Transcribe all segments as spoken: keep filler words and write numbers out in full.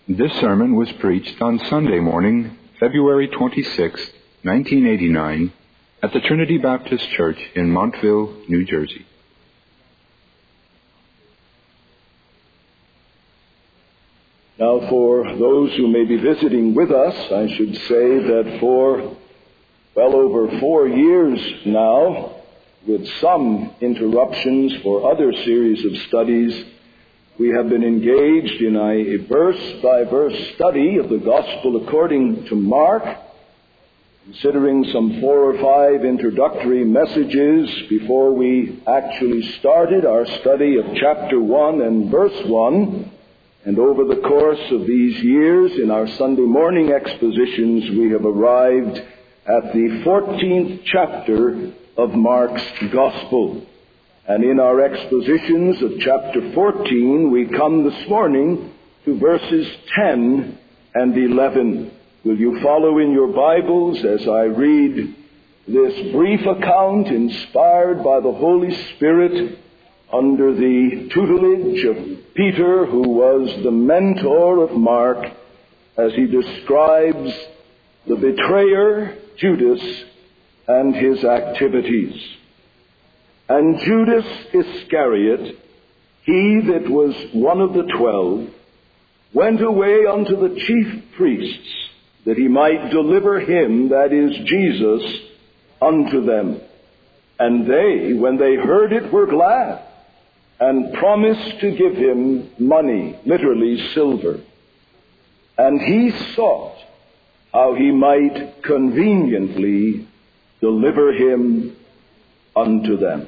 This sermon was preached on Sunday morning, February twenty-sixth, nineteen eighty-nine, at the Trinity Baptist Church in Montville, New Jersey. Now, for those who may be visiting with us, I should say that for well over four years now, with some interruptions for other series of studies, we have been engaged in a verse-by-verse study of the Gospel according to Mark, considering some four or five introductory messages before we actually started our study of chapter one and verse one. And over the course of these years, in our Sunday morning expositions, we have arrived at the fourteenth chapter of Mark's Gospel. And in our expositions of chapter fourteen, we come this morning to verses ten and eleven. Will you follow in your Bibles as I read this brief account inspired by the Holy Spirit under the tutelage of Peter, who was the mentor of Mark, as he describes the betrayer, Judas, and his activities. And Judas Iscariot, he that was one of the twelve, went away unto the chief priests, that he might deliver him, that is Jesus, unto them. And they, when they heard it, were glad, and promised to give him money, literally silver. And he sought how he might conveniently deliver him unto them.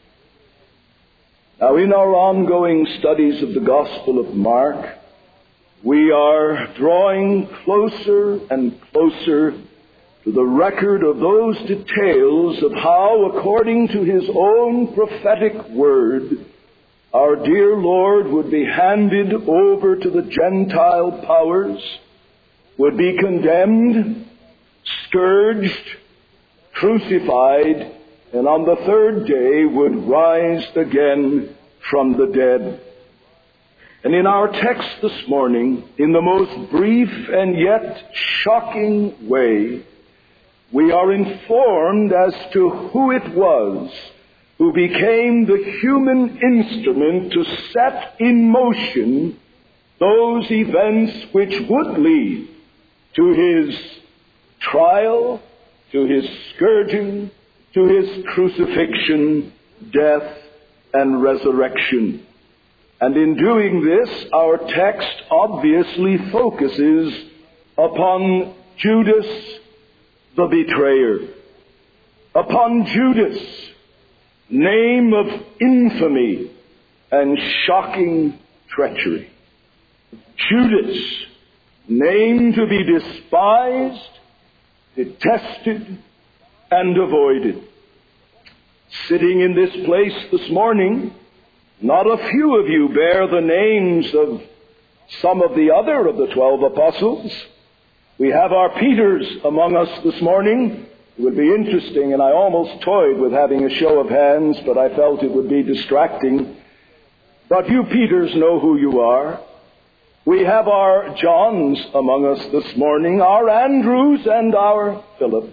Now, in our ongoing studies of the Gospel of Mark, we are drawing closer and closer to the record of those details of how, according to his own prophetic word, our dear Lord would be handed over to the Gentile powers, would be condemned, scourged, crucified, and on the third day would rise again from the dead. And in our text this morning, in the most brief and yet shocking way, we are informed as to who it was who became the human instrument to set in motion those events which would lead to his trial, to his scourging, to his crucifixion, death, and resurrection. And in doing this, our text obviously focuses upon Judas the betrayer, upon Judas, name of infamy and shocking treachery. Judas, name to be despised, detested, and avoided. Sitting in this place this morning, not a few of you bear the names of some of the other of the twelve apostles. We have our Peters among us this morning. It would be interesting, and I almost toyed with having a show of hands, but I felt it would be distracting. But you Peters know who you are. We have our Johns among us this morning, our Andrews and our Phillips.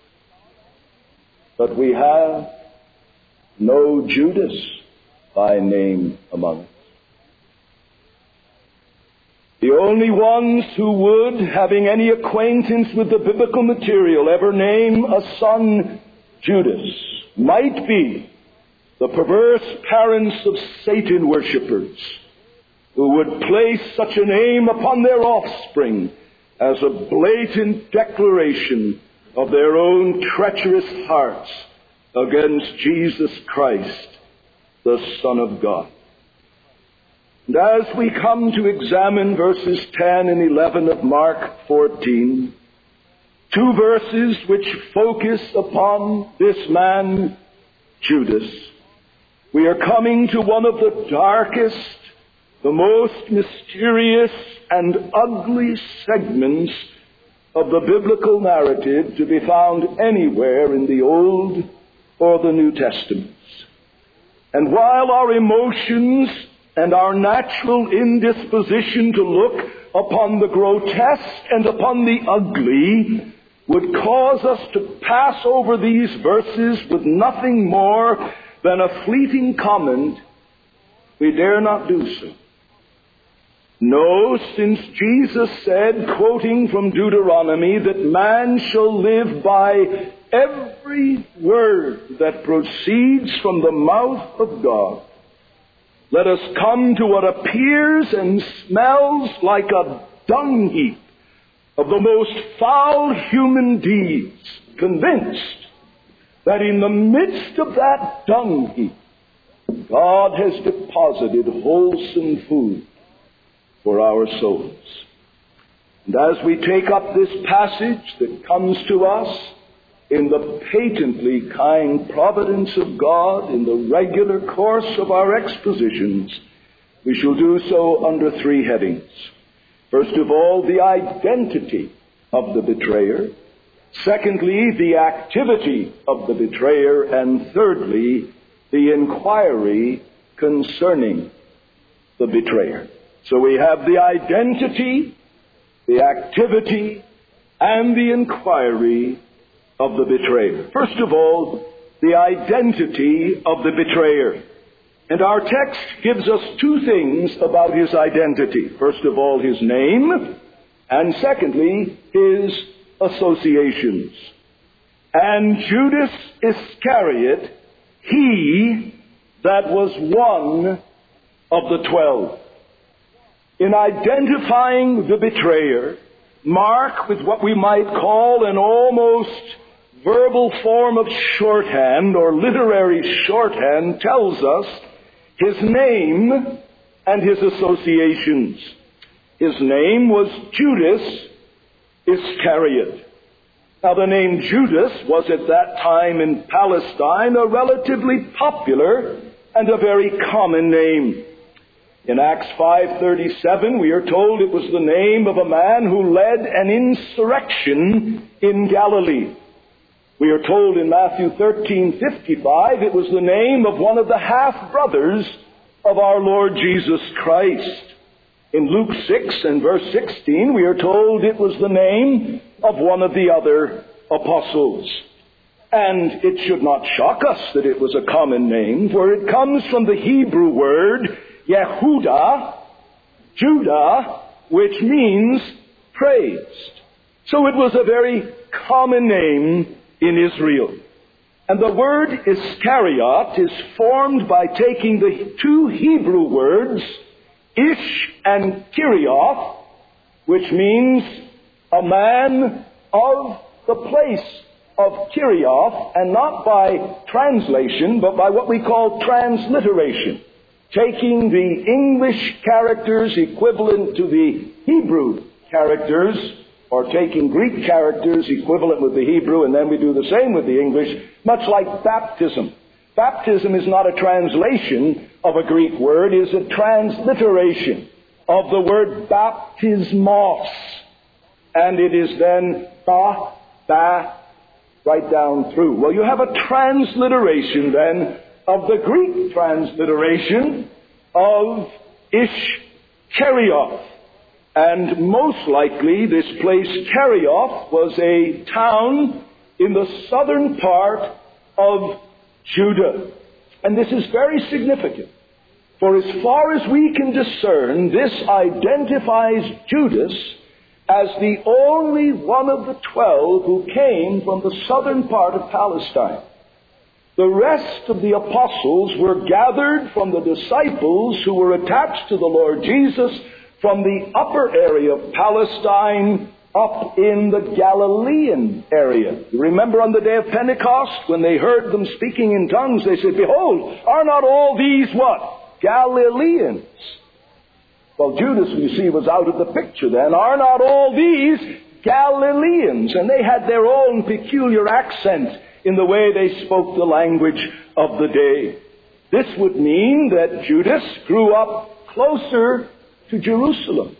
But we have no Judas by name among us. The only ones who would, having any acquaintance with the biblical material, ever name a son Judas might be the perverse parents of Satan worshippers, who would place such a name upon their offspring as a blatant declaration of their own treacherous hearts against Jesus Christ, the Son of God. And as we come to examine verses ten and eleven of Mark fourteen, two verses which focus upon this man, Judas, we are coming to one of the darkest, the most mysterious and ugly segments of the biblical narrative to be found anywhere in the Old or the New Testaments. And while our emotions and our natural indisposition to look upon the grotesque and upon the ugly would cause us to pass over these verses with nothing more than a fleeting comment, we dare not do so. No, since Jesus said, quoting from Deuteronomy, that man shall live by every word that proceeds from the mouth of God, let us come to what appears and smells like a dung heap of the most foul human deeds, convinced that in the midst of that dung heap, God has deposited wholesome food for our souls. And as we take up this passage that comes to us in the patently kind providence of God, in the regular course of our expositions, we shall do so under three headings. First of all, the identity of the betrayer. Secondly, the activity of the betrayer. And thirdly, the inquiry concerning the betrayer. So we have the identity, the activity, and the inquiry of the betrayer. First of all, the identity of the betrayer. And our text gives us two things about his identity. First of all, his name, and secondly, his associations. And Judas Iscariot, he that was one of the twelve. In identifying the betrayer, Mark, with what we might call an almost verbal form of shorthand or literary shorthand, tells us his name and his associations. His name was Judas Iscariot. Now, the name Judas was at that time in Palestine a relatively popular and a very common name. In Acts five thirty-seven, we are told it was the name of a man who led an insurrection in Galilee. We are told in Matthew thirteen fifty-five it was the name of one of the half-brothers of our Lord Jesus Christ. In Luke six and verse sixteen, we are told it was the name of one of the other apostles. And it should not shock us that it was a common name, for it comes from the Hebrew word Yehudah, Judah, which means praised. So it was a very common name in Israel. And the word Iscariot is formed by taking the two Hebrew words, Ish and Kirioth, which means a man of the place of Kirioth, and not by translation, but by what we call transliteration. Taking the English characters equivalent to the Hebrew characters, or taking Greek characters equivalent with the Hebrew, and then we do the same with the English, much like baptism. Baptism is not a translation of a Greek word, it is a transliteration of the word baptismos. And it is then ba, ba, right down through. Well, you have a transliteration then of the Greek transliteration of Ish-Kerioth. And most likely this place, Kerioth, was a town in the southern part of Judah. And this is very significant. For as far as we can discern, this identifies Judas as the only one of the twelve who came from the southern part of Palestine. The rest of the apostles were gathered from the disciples who were attached to the Lord Jesus from the upper area of Palestine up in the Galilean area. You remember on the day of Pentecost, when they heard them speaking in tongues, they said, "Behold, are not all these what? Galileans?" Well, Judas, we see, was out of the picture then. Are not all these Galileans? And they had their own peculiar accent in the way they spoke the language of the day. This would mean that Judas grew up closer to Jerusalem,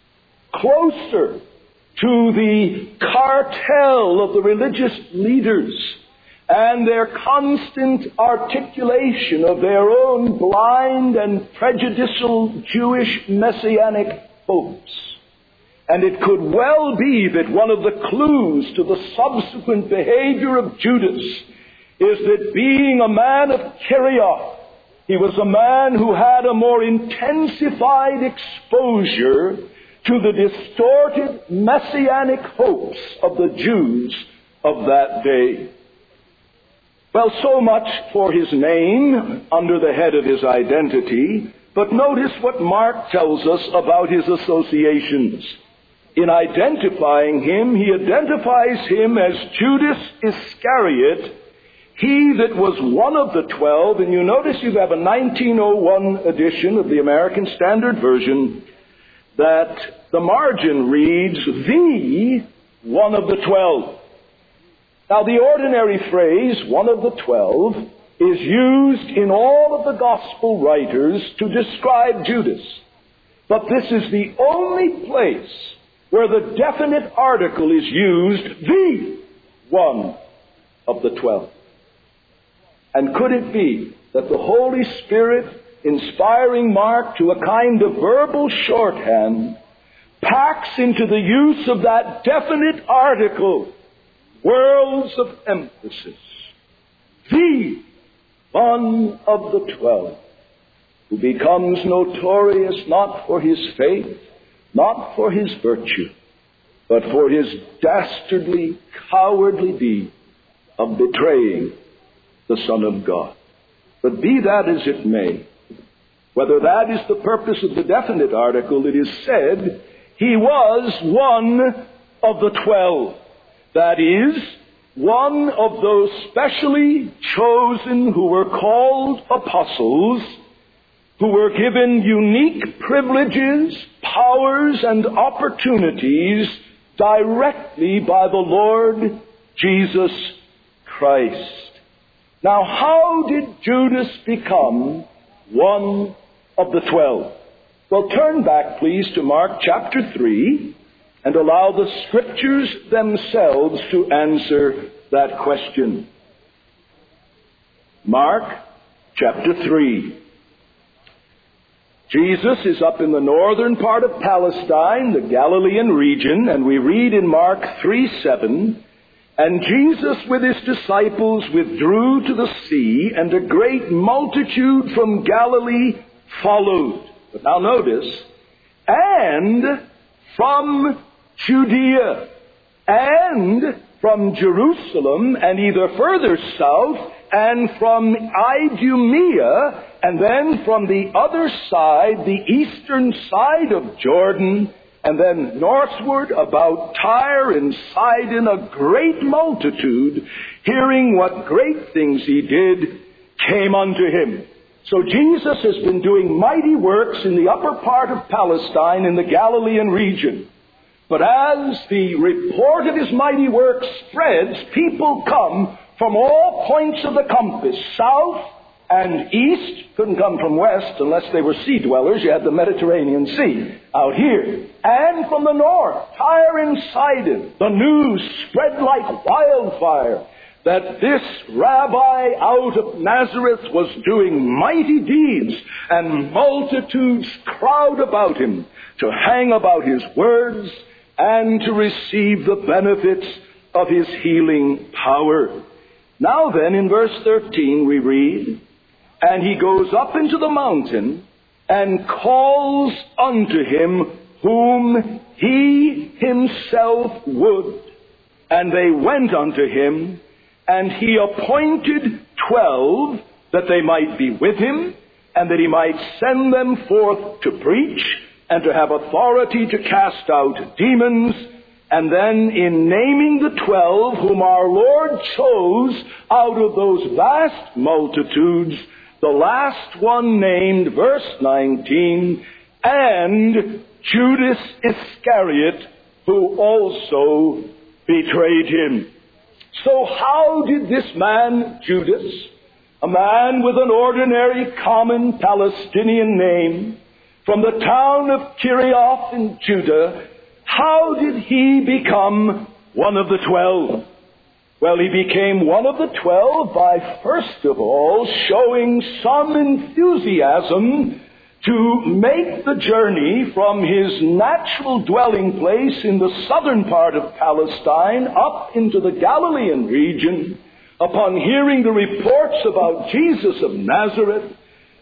closer to the cartel of the religious leaders and their constant articulation of their own blind and prejudicial Jewish messianic hopes. And it could well be that one of the clues to the subsequent behavior of Judas is that being a man of Kerioth, he was a man who had a more intensified exposure to the distorted messianic hopes of the Jews of that day. Well, so much for his name under the head of his identity, but notice what Mark tells us about his associations. In identifying him, he identifies him as Judas Iscariot, he that was one of the twelve. And you notice you have a nineteen oh one edition of the American Standard Version that the margin reads, the one of the twelve. Now, the ordinary phrase, one of the twelve, is used in all of the gospel writers to describe Judas. But this is the only place where the definite article is used, the one of the twelve. And could it be that the Holy Spirit, inspiring Mark to a kind of verbal shorthand, packs into the use of that definite article worlds of emphasis? The one of the twelve, who becomes notorious not for his faith, not for his virtue, but for his dastardly, cowardly deed of betraying the Son of God. But be that as it may, whether that is the purpose of the definite article, it is said he was one of the twelve. That is, one of those specially chosen who were called apostles, who were given unique privileges, powers, and opportunities directly by the Lord Jesus Christ. Now, how did Judas become one of the twelve? Well, turn back, please, to Mark chapter three, and allow the Scriptures themselves to answer that question. Mark chapter three. Jesus is up in the northern part of Palestine, the Galilean region, and we read in Mark three seven, and Jesus with his disciples withdrew to the sea, and a great multitude from Galilee followed. But now notice, and from Judea, and from Jerusalem, and either further south, and from Idumea, and then from the other side, the eastern side of Jordan, and then northward about Tyre and Sidon, a great multitude, hearing what great things he did, came unto him. So Jesus has been doing mighty works in the upper part of Palestine in the Galilean region. But as the report of his mighty works spreads, people come from all points of the compass, south and east. Couldn't come from west unless they were sea dwellers. You had the Mediterranean Sea out here. And from the north, Tyre and Sidon. The news spread like wildfire that this rabbi out of Nazareth was doing mighty deeds, and multitudes crowd about him to hang about his words and to receive the benefits of his healing power. Now then, in verse thirteen we read, and he goes up into the mountain and calls unto him whom he himself would. And they went unto him, and he appointed twelve, that they might be with him, and that he might send them forth to preach, and to have authority to cast out demons. And then in naming the twelve, whom our Lord chose out of those vast multitudes, the last one named, verse nineteen, and Judas Iscariot, who also betrayed him. So how did this man, Judas, a man with an ordinary common Palestinian name, from the town of Kerioth in Judah, how did he become one of the twelve? Well, he became one of the twelve by, first of all, showing some enthusiasm to make the journey from his natural dwelling place in the southern part of Palestine up into the Galilean region upon hearing the reports about Jesus of Nazareth,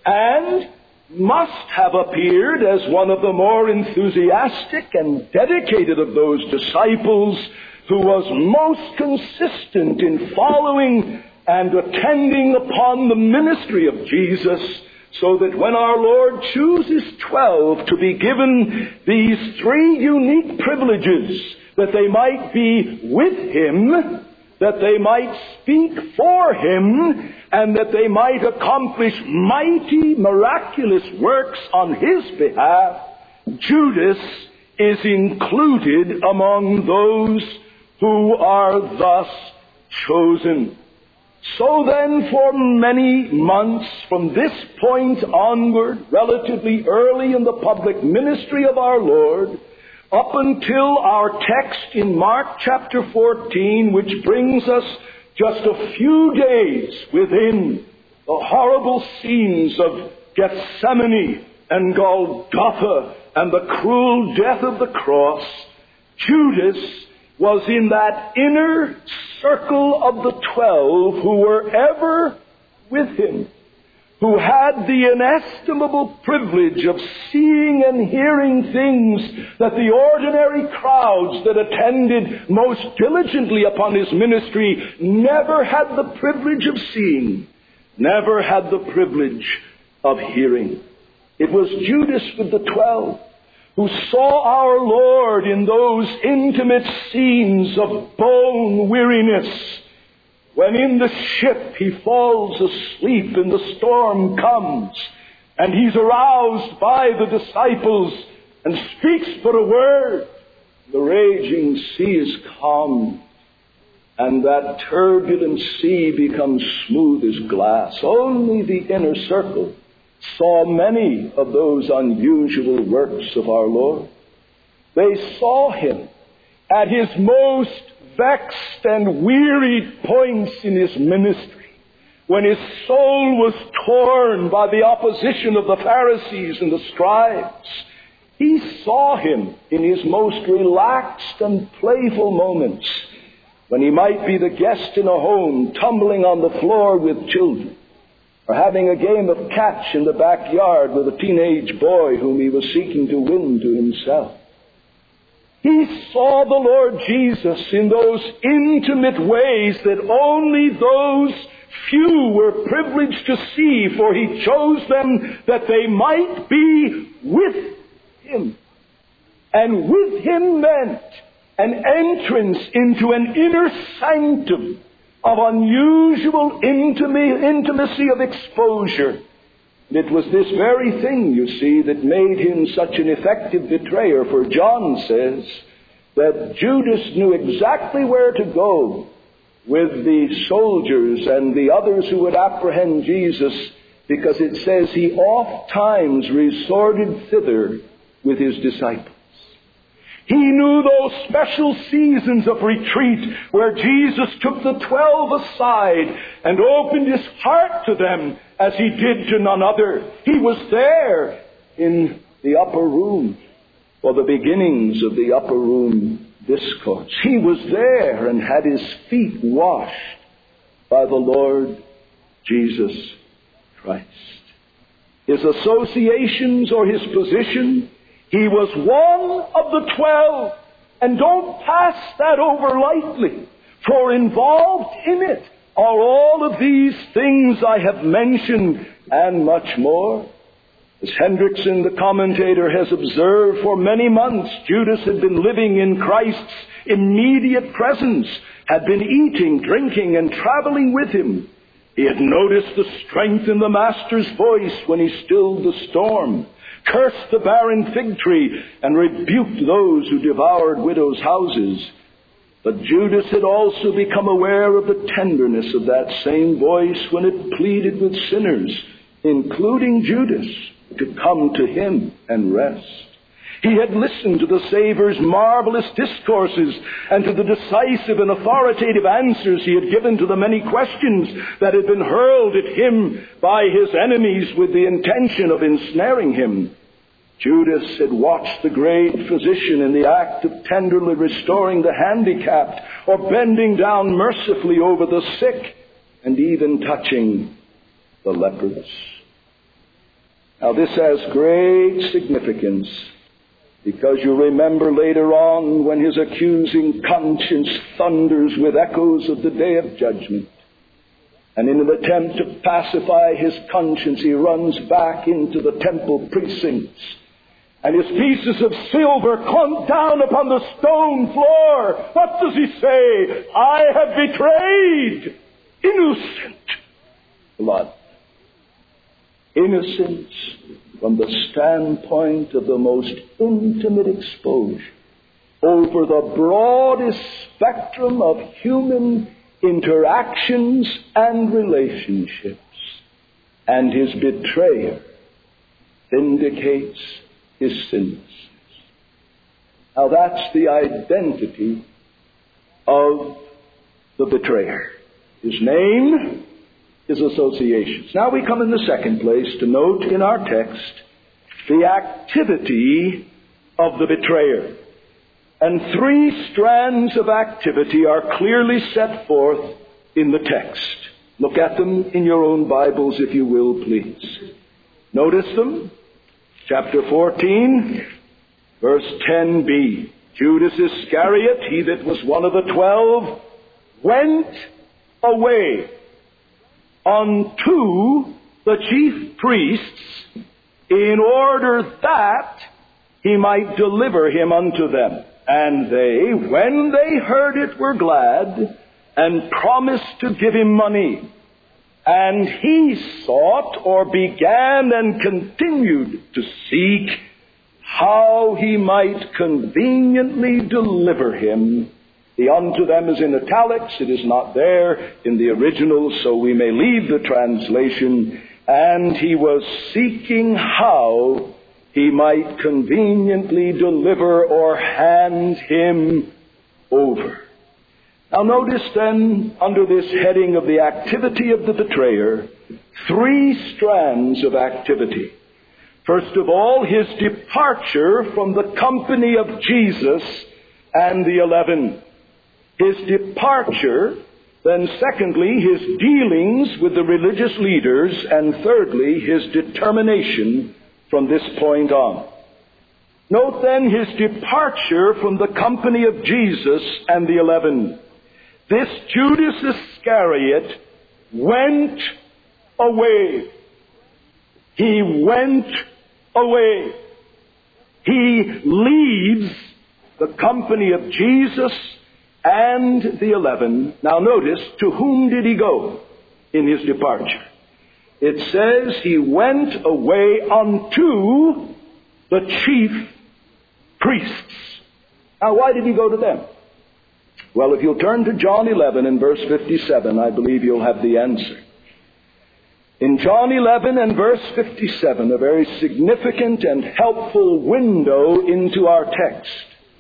and must have appeared as one of the more enthusiastic and dedicated of those disciples who was most consistent in following and attending upon the ministry of Jesus, so that when our Lord chooses twelve to be given these three unique privileges, that they might be with him, that they might speak for him, and that they might accomplish mighty, miraculous works on his behalf, Judas is included among those who are thus chosen. So then, for many months from this point onward, relatively early in the public ministry of our Lord, up until our text in Mark chapter fourteen, which brings us just a few days within the horrible scenes of Gethsemane and Golgotha and the cruel death of the cross, Judas was in that inner circle of the twelve who were ever with him, who had the inestimable privilege of seeing and hearing things that the ordinary crowds that attended most diligently upon his ministry never had the privilege of seeing, never had the privilege of hearing. It was Judas with the twelve who saw our Lord in those intimate scenes of bone weariness, when in the ship he falls asleep and the storm comes, and he's aroused by the disciples and speaks but a word, the raging sea is calm, and that turbulent sea becomes smooth as glass. Only the inner circle saw many of those unusual works of our Lord. They saw him at his most vexed and wearied points in his ministry, when his soul was torn by the opposition of the Pharisees and the scribes. He saw him in his most relaxed and playful moments, when he might be the guest in a home tumbling on the floor with children, or having a game of catch in the backyard with a teenage boy whom he was seeking to win to himself. He saw the Lord Jesus in those intimate ways that only those few were privileged to see, for he chose them that they might be with him. And with him meant an entrance into an inner sanctum of unusual intimacy of exposure. And it was this very thing, you see, that made him such an effective betrayer. For John says that Judas knew exactly where to go with the soldiers and the others who would apprehend Jesus, because it says he oft times resorted thither with his disciples. He knew those special seasons of retreat where Jesus took the twelve aside and opened his heart to them as he did to none other. He was there in the upper room, or the beginnings of the upper room discourse. He was there and had his feet washed by the Lord Jesus Christ. His associations or his position, he was one of the twelve. And don't pass that over lightly, for involved in it are all of these things I have mentioned and much more. As Hendrickson, the commentator, has observed, for many months Judas had been living in Christ's immediate presence, had been eating, drinking, and traveling with him. He had noticed the strength in the Master's voice when he stilled the storm, cursed the barren fig tree, and rebuked those who devoured widows' houses. But Judas had also become aware of the tenderness of that same voice when it pleaded with sinners, including Judas, to come to him and rest. He had listened to the Savior's marvelous discourses and to the decisive and authoritative answers he had given to the many questions that had been hurled at him by his enemies with the intention of ensnaring him. Judas had watched the great physician in the act of tenderly restoring the handicapped, or bending down mercifully over the sick, and even touching the lepers. Now this has great significance, because you remember later on when his accusing conscience thunders with echoes of the day of judgment, and in an attempt to pacify his conscience, he runs back into the temple precincts, and his pieces of silver clunk down upon the stone floor. What does he say? I have betrayed innocent blood. Innocence from the standpoint of the most intimate exposure over the broadest spectrum of human interactions and relationships. And his betrayer vindicates his sinlessness. Now that's the identity of the betrayer. His name, his associations. Now we come in the second place to note in our text the activity of the betrayer. And three strands of activity are clearly set forth in the text. Look at them in your own Bibles, if you will, please. Notice them. Chapter fourteen, verse ten b. Judas Iscariot, he that was one of the twelve, went away unto the chief priests in order that he might deliver him unto them. And they, when they heard it, were glad and promised to give him money. And he sought, or began and continued to seek, how he might conveniently deliver him. The unto them is in italics. It is not there in the original, so we may leave the translation. And he was seeking how he might conveniently deliver or hand him over. Now notice then, under this heading of the activity of the betrayer, three strands of activity. First of all, his departure from the company of Jesus and the eleven. His departure, then secondly, his dealings with the religious leaders, and thirdly, his determination from this point on. Note then his departure from the company of Jesus and the eleven. This Judas Iscariot went away. He went away. He leaves the company of Jesus and the eleven. Now notice, to whom did he go in his departure? It says he went away unto the chief priests. Now why did he go to them? Well, if you'll turn to John eleven and verse fifty-seven, I believe you'll have the answer. In John eleven and verse fifty-seven, a very significant and helpful window into our text.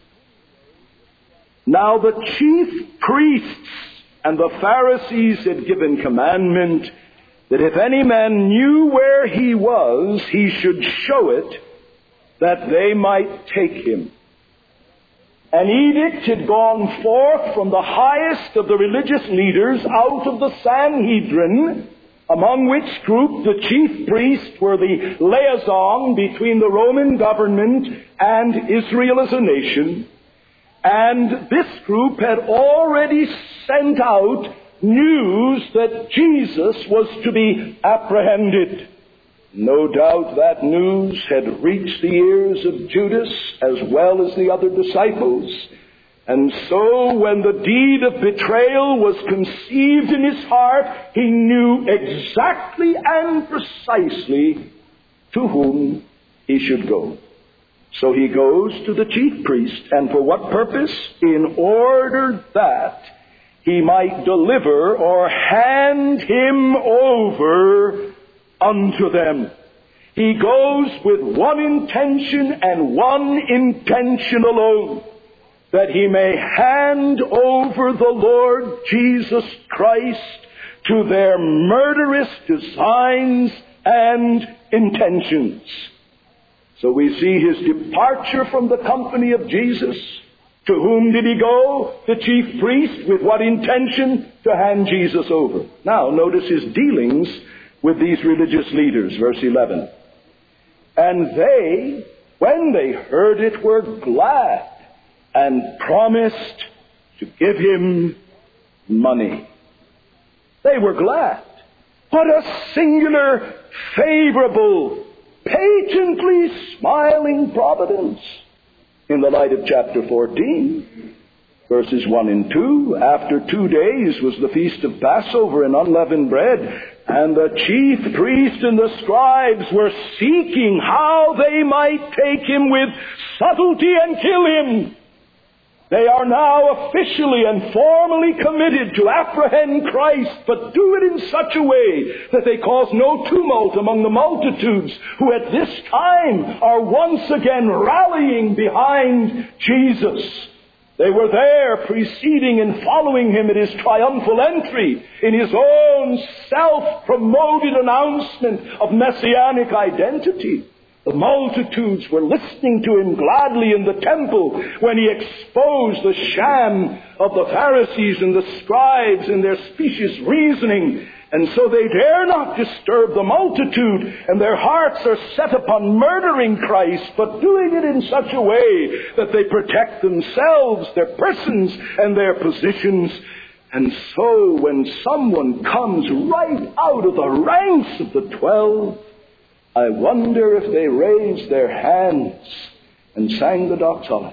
Now the chief priests and the Pharisees had given commandment that if any man knew where he was, he should show it, that they might take him. An edict had gone forth from the highest of the religious leaders out of the Sanhedrin, among which group the chief priests were the liaison between the Roman government and Israel as a nation. And this group had already sent out news that Jesus was to be apprehended. No doubt that news had reached the ears of Judas as well as the other disciples. And so when the deed of betrayal was conceived in his heart, he knew exactly and precisely to whom he should go. So he goes to the chief priest. And for what purpose? In order that he might deliver or hand him over unto them. He goes with one intention and one intention alone, that he may hand over the Lord Jesus Christ to their murderous designs and intentions. So we see his departure from the company of Jesus. To whom did he go? The chief priest. With what intention? To hand Jesus over. Now, notice his dealings with these religious leaders. Verse eleven. And they, when they heard it, were glad and promised to give him money. They were glad. What a singular, favorable, patently smiling providence. In the light of chapter fourteen, verses one and two, after two days was the feast of Passover and unleavened bread, and the chief priest and the scribes were seeking how they might take him with subtlety and kill him. They are now officially and formally committed to apprehend Christ, but do it in such a way that they cause no tumult among the multitudes who at this time are once again rallying behind Jesus. They were there preceding and following him at his triumphal entry in his own self-promoted announcement of messianic identity. The multitudes were listening to him gladly in the temple when he exposed the sham of the Pharisees and the scribes in their specious reasoning. And so they dare not disturb the multitude, and their hearts are set upon murdering Christ, but doing it in such a way that they protect themselves, their persons, and their positions. And so when someone comes right out of the ranks of the twelve, I wonder if they raised their hands and sang the doxology.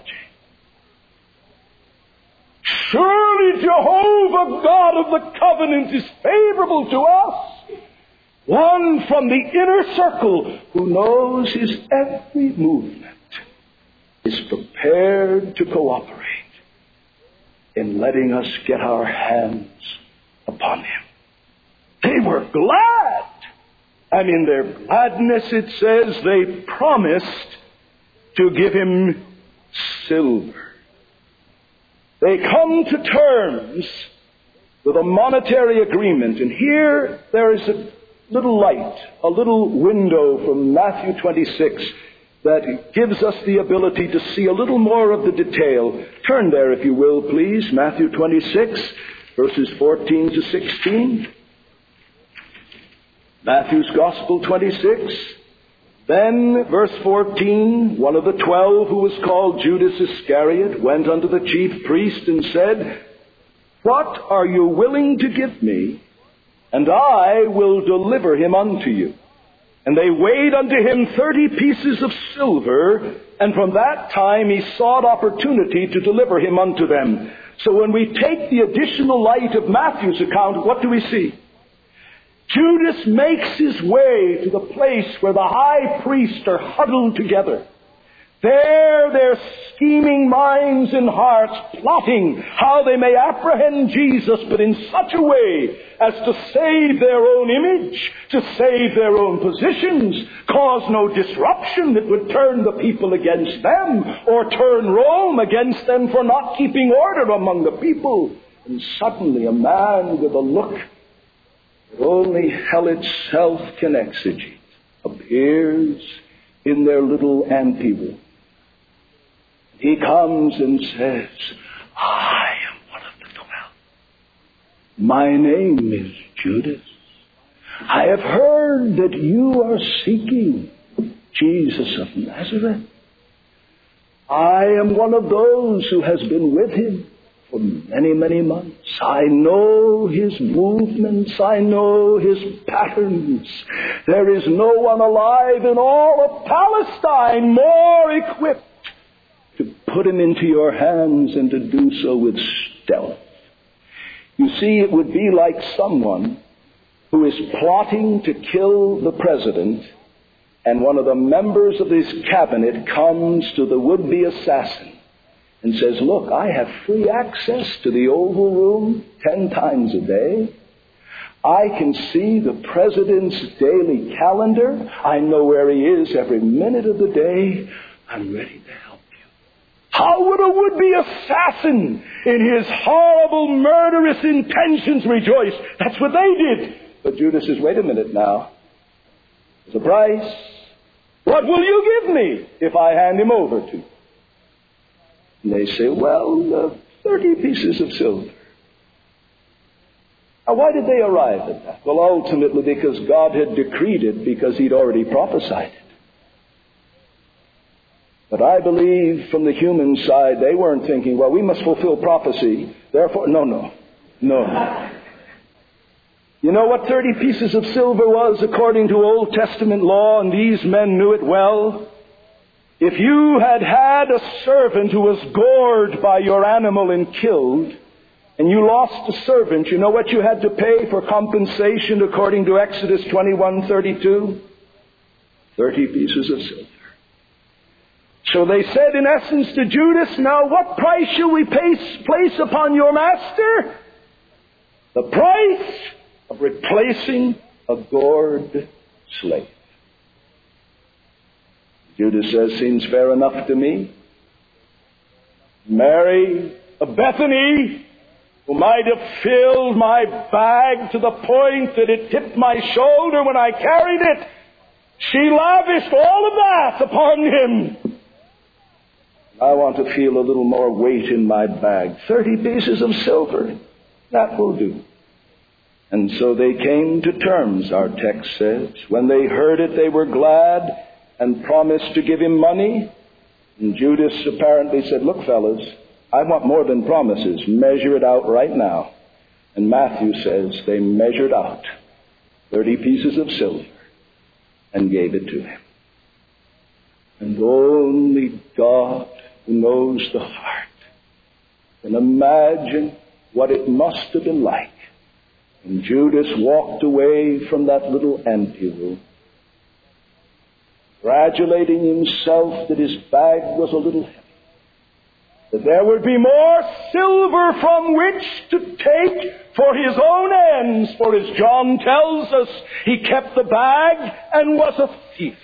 Surely Jehovah, God of the covenant, is favorable to us. One from the inner circle who knows his every movement is prepared to cooperate in letting us get our hands upon him. They were glad. And in their gladness, it says, they promised to give him silver. They come to terms with a monetary agreement. And here there is a little light, a little window from Matthew twenty-six that gives us the ability to see a little more of the detail. Turn there, if you will, please. Matthew twenty-six, verses fourteen to sixteen. Matthew's Gospel twenty-six. Then, verse fourteen, one of the twelve, who was called Judas Iscariot, went unto the chief priest and said, What are you willing to give me? And I will deliver him unto you. And they weighed unto him thirty pieces of silver, and from that time he sought opportunity to deliver him unto them. So when we take the additional light of Matthew's account, what do we see? Judas makes his way to the place where the high priests are huddled together. There, their scheming minds and hearts plotting how they may apprehend Jesus, but in such a way as to save their own image, to save their own positions, cause no disruption that would turn the people against them, or turn Rome against them for not keeping order among the people. And suddenly a man with a look that only hell itself can exegete appears in their little anteroom. He comes and says, I am one of the twelve. My name is Judas. I have heard that you are seeking Jesus of Nazareth. I am one of those who has been with him for many, many months. I know his movements. I know his patterns. There is no one alive in all of Palestine more equipped to put him into your hands and to do so with stealth. You see, it would be like someone who is plotting to kill the president, and one of the members of his cabinet comes to the would-be assassin and says, look, I have free access to the Oval Room ten times a day. I can see the president's daily calendar. I know where he is every minute of the day. I'm ready to help you. How would a would-be assassin in his horrible, murderous intentions rejoice? That's what they did. But Judas says, wait a minute now. There's a price. What will you give me if I hand him over to you? And they say, well, uh, thirty pieces of silver. Now, why did they arrive at that? Well, ultimately because God had decreed it, because he'd already prophesied it. But I believe from the human side, they weren't thinking, well, we must fulfill prophecy. Therefore, no, no, no. You know what thirty pieces of silver was according to Old Testament law, and these men knew it well? If you had had a servant who was gored by your animal and killed, and you lost the servant, you know what you had to pay for compensation according to Exodus twenty-one thirty-two? Thirty pieces of silver. So they said in essence to Judas, now what price shall we place, place upon your master? The price of replacing a gored slave. Judas says, seems fair enough to me. Mary of Bethany, who might have filled my bag to the point that it tipped my shoulder when I carried it, she lavished all of that upon him. I want to feel a little more weight in my bag. Thirty pieces of silver. That will do. And so they came to terms, our text says. When they heard it, they were glad and promised to give him money. And Judas apparently said, look, fellas, I want more than promises. Measure it out right now. And Matthew says they measured out thirty pieces of silver and gave it to him. And only God, who knows the heart, can imagine what it must have been like when Judas walked away from that little anteroom, congratulating himself that his bag was a little heavy, that there would be more silver from which to take for his own ends. For as John tells us, he kept the bag and was a thief.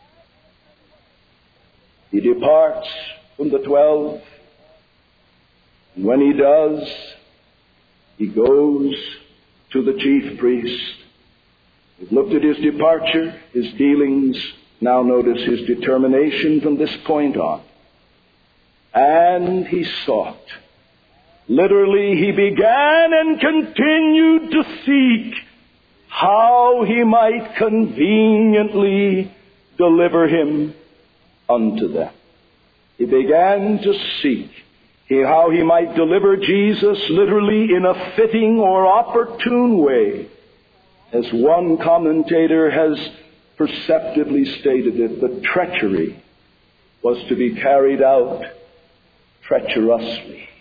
He departs from the twelve, and when he does, he goes to the chief priest. We've looked at his departure, his dealings. Now notice his determination from this point on. And he sought. Literally, he began and continued to seek how he might conveniently deliver him unto them. He began to seek how he might deliver Jesus literally in a fitting or opportune way. As one commentator has perceptively stated it, the treachery was to be carried out treacherously.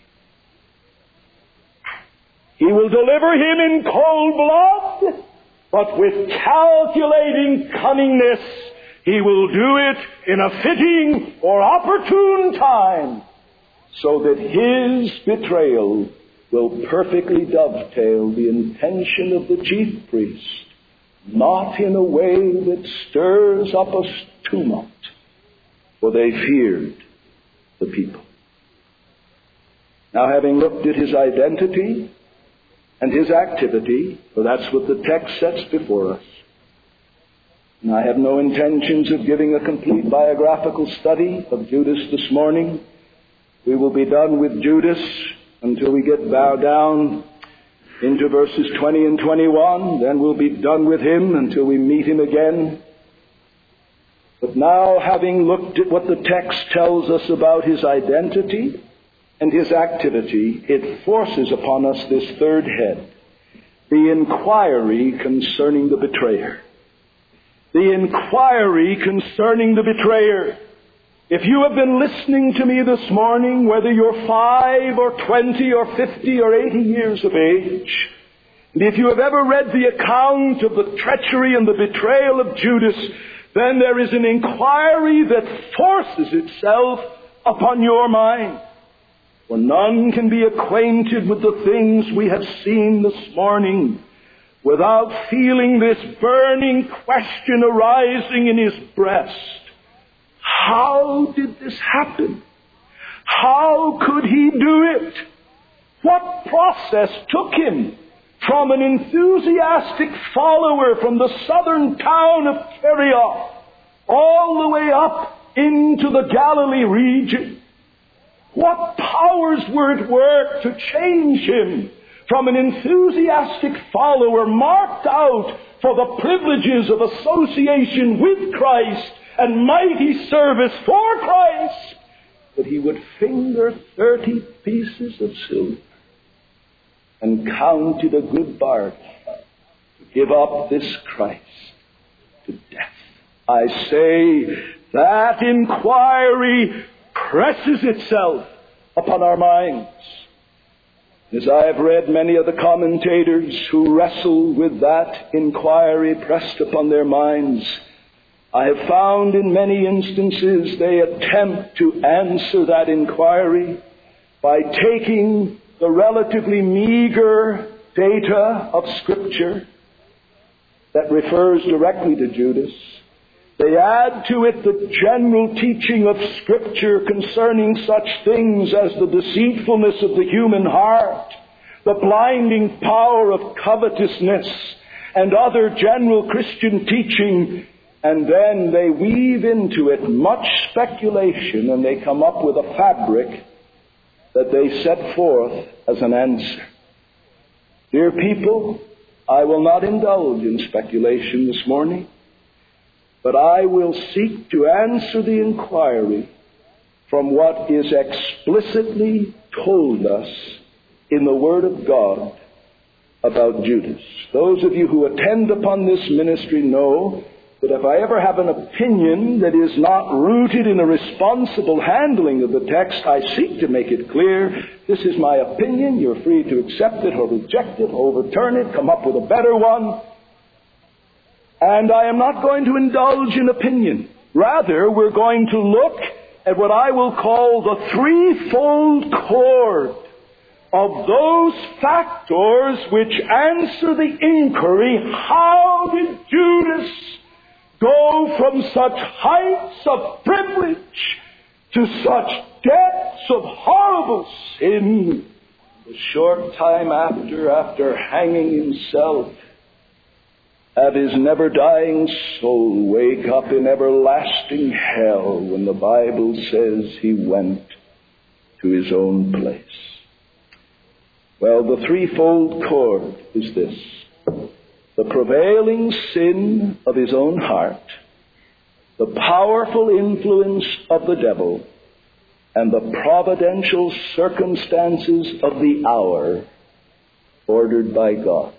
He will deliver him in cold blood, but with calculating cunningness. He will do it in a fitting or opportune time, so that his betrayal will perfectly dovetail the intention of the chief priest, not in a way that stirs up a tumult, for they feared the people. Now, having looked at his identity and his activity, for that's what the text sets before us, and I have no intentions of giving a complete biographical study of Judas this morning. We will be done with Judas until we get bow down into verses twenty and twenty-one. Then we'll be done with him until we meet him again. But now, having looked at what the text tells us about his identity and his activity, it forces upon us this third head, the inquiry concerning the betrayer. The inquiry concerning the betrayer. If you have been listening to me this morning, whether you're five or twenty or fifty or eighty years of age, and if you have ever read the account of the treachery and the betrayal of Judas, then there is an inquiry that forces itself upon your mind. For none can be acquainted with the things we have seen this morning without feeling this burning question arising in his breast. How did this happen? How could he do it? What process took him from an enthusiastic follower from the southern town of Kerioth all the way up into the Galilee region? What powers were at work to change him from an enthusiastic follower marked out for the privileges of association with Christ and mighty service for Christ, that he would finger thirty pieces of silver and count it a good bargain to give up this Christ to death? I say that inquiry presses itself upon our minds. As I have read many of the commentators who wrestle with that inquiry pressed upon their minds, I have found in many instances they attempt to answer that inquiry by taking the relatively meager data of Scripture that refers directly to Judas. They add to it the general teaching of Scripture concerning such things as the deceitfulness of the human heart, the blinding power of covetousness, and other general Christian teaching, and then they weave into it much speculation, and they come up with a fabric that they set forth as an answer. Dear people, I will not indulge in speculation this morning, but I will seek to answer the inquiry from what is explicitly told us in the Word of God about Judas. Those of you who attend upon this ministry know that if I ever have an opinion that is not rooted in a responsible handling of the text, I seek to make it clear, this is my opinion, you're free to accept it or reject it, overturn it, come up with a better one. And I am not going to indulge in opinion. Rather, we're going to look at what I will call the threefold chord of those factors which answer the inquiry, how did Judas go from such heights of privilege to such depths of horrible sin? A short time after, after hanging himself, have his never-dying soul wake up in everlasting hell when the Bible says he went to his own place. Well, the threefold chord is this: the prevailing sin of his own heart, the powerful influence of the devil, and the providential circumstances of the hour ordered by God.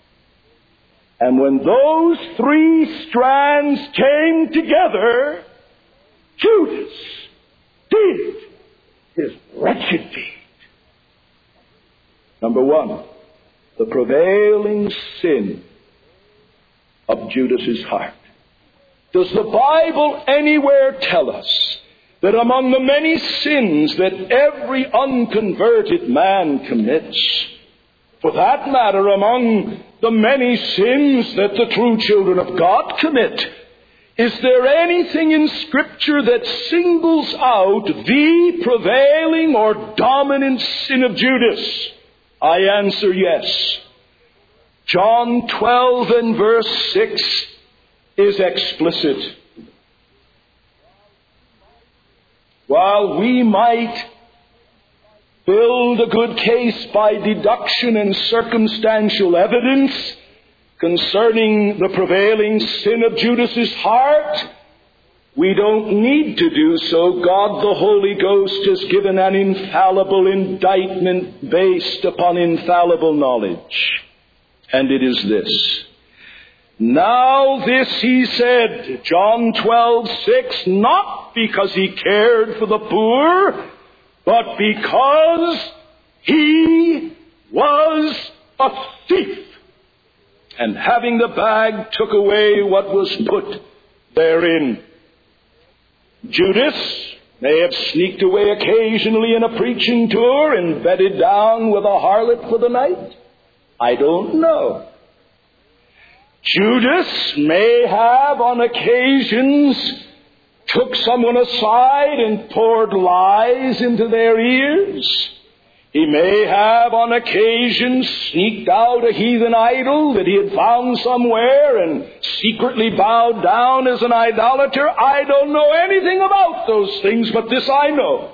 And when those three strands came together, Judas did his wretched deed. Number one, the prevailing sin of Judas's heart. Does the Bible anywhere tell us that among the many sins that every unconverted man commits, for that matter, among the many sins that the true children of God commit, is there anything in Scripture that singles out the prevailing or dominant sin of Judas? I answer yes. John twelve and verse six is explicit. While we might build a good case by deduction and circumstantial evidence concerning the prevailing sin of Judas's heart, we don't need to do so. God the Holy Ghost has given an infallible indictment based upon infallible knowledge. And it is this: now this he said, John twelve six, not because he cared for the poor, but because he was a thief, and having the bag took away what was put therein. Judas may have sneaked away occasionally in a preaching tour and bedded down with a harlot for the night. I don't know. Judas may have on occasions took someone aside and poured lies into their ears. He may have on occasion sneaked out a heathen idol that he had found somewhere and secretly bowed down as an idolater. I don't know anything about those things, but this I know.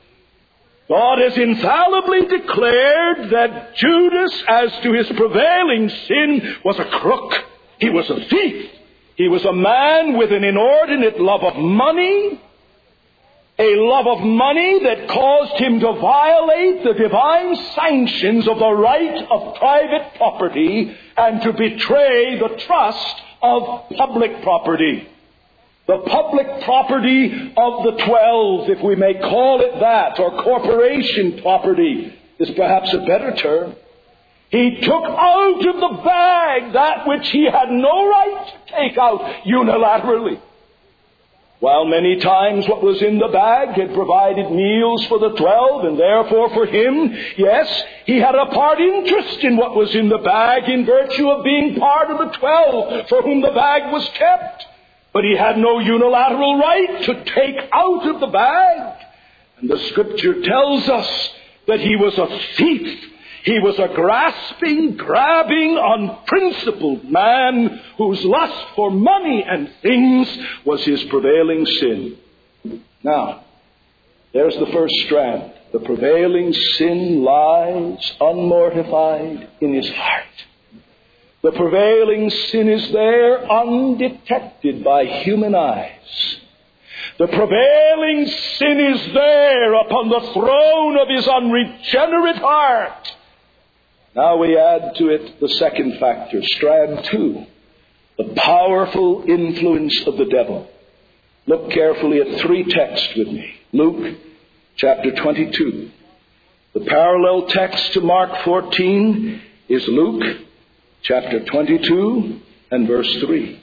God has infallibly declared that Judas, as to his prevailing sin, was a crook. He was a thief. He was a man with an inordinate love of money, a love of money that caused him to violate the divine sanctions of the right of private property and to betray the trust of public property. The public property of the twelve, if we may call it that, or corporation property is perhaps a better term. He took out of the bag that which he had no right to take out unilaterally. While many times what was in the bag had provided meals for the twelve, and therefore for him, yes, he had a part interest in what was in the bag in virtue of being part of the twelve for whom the bag was kept. But he had no unilateral right to take out of the bag. And the Scripture tells us that he was a thief. He was a grasping, grabbing, unprincipled man whose lust for money and things was his prevailing sin. Now, there's the first strand. The prevailing sin lies unmortified in his heart. The prevailing sin is there undetected by human eyes. The prevailing sin is there upon the throne of his unregenerate heart. Now we add to it the second factor, strand two, the powerful influence of the devil. Look carefully at three texts with me. Luke chapter twenty-two. The parallel text to Mark fourteen is Luke chapter twenty-two and verse three.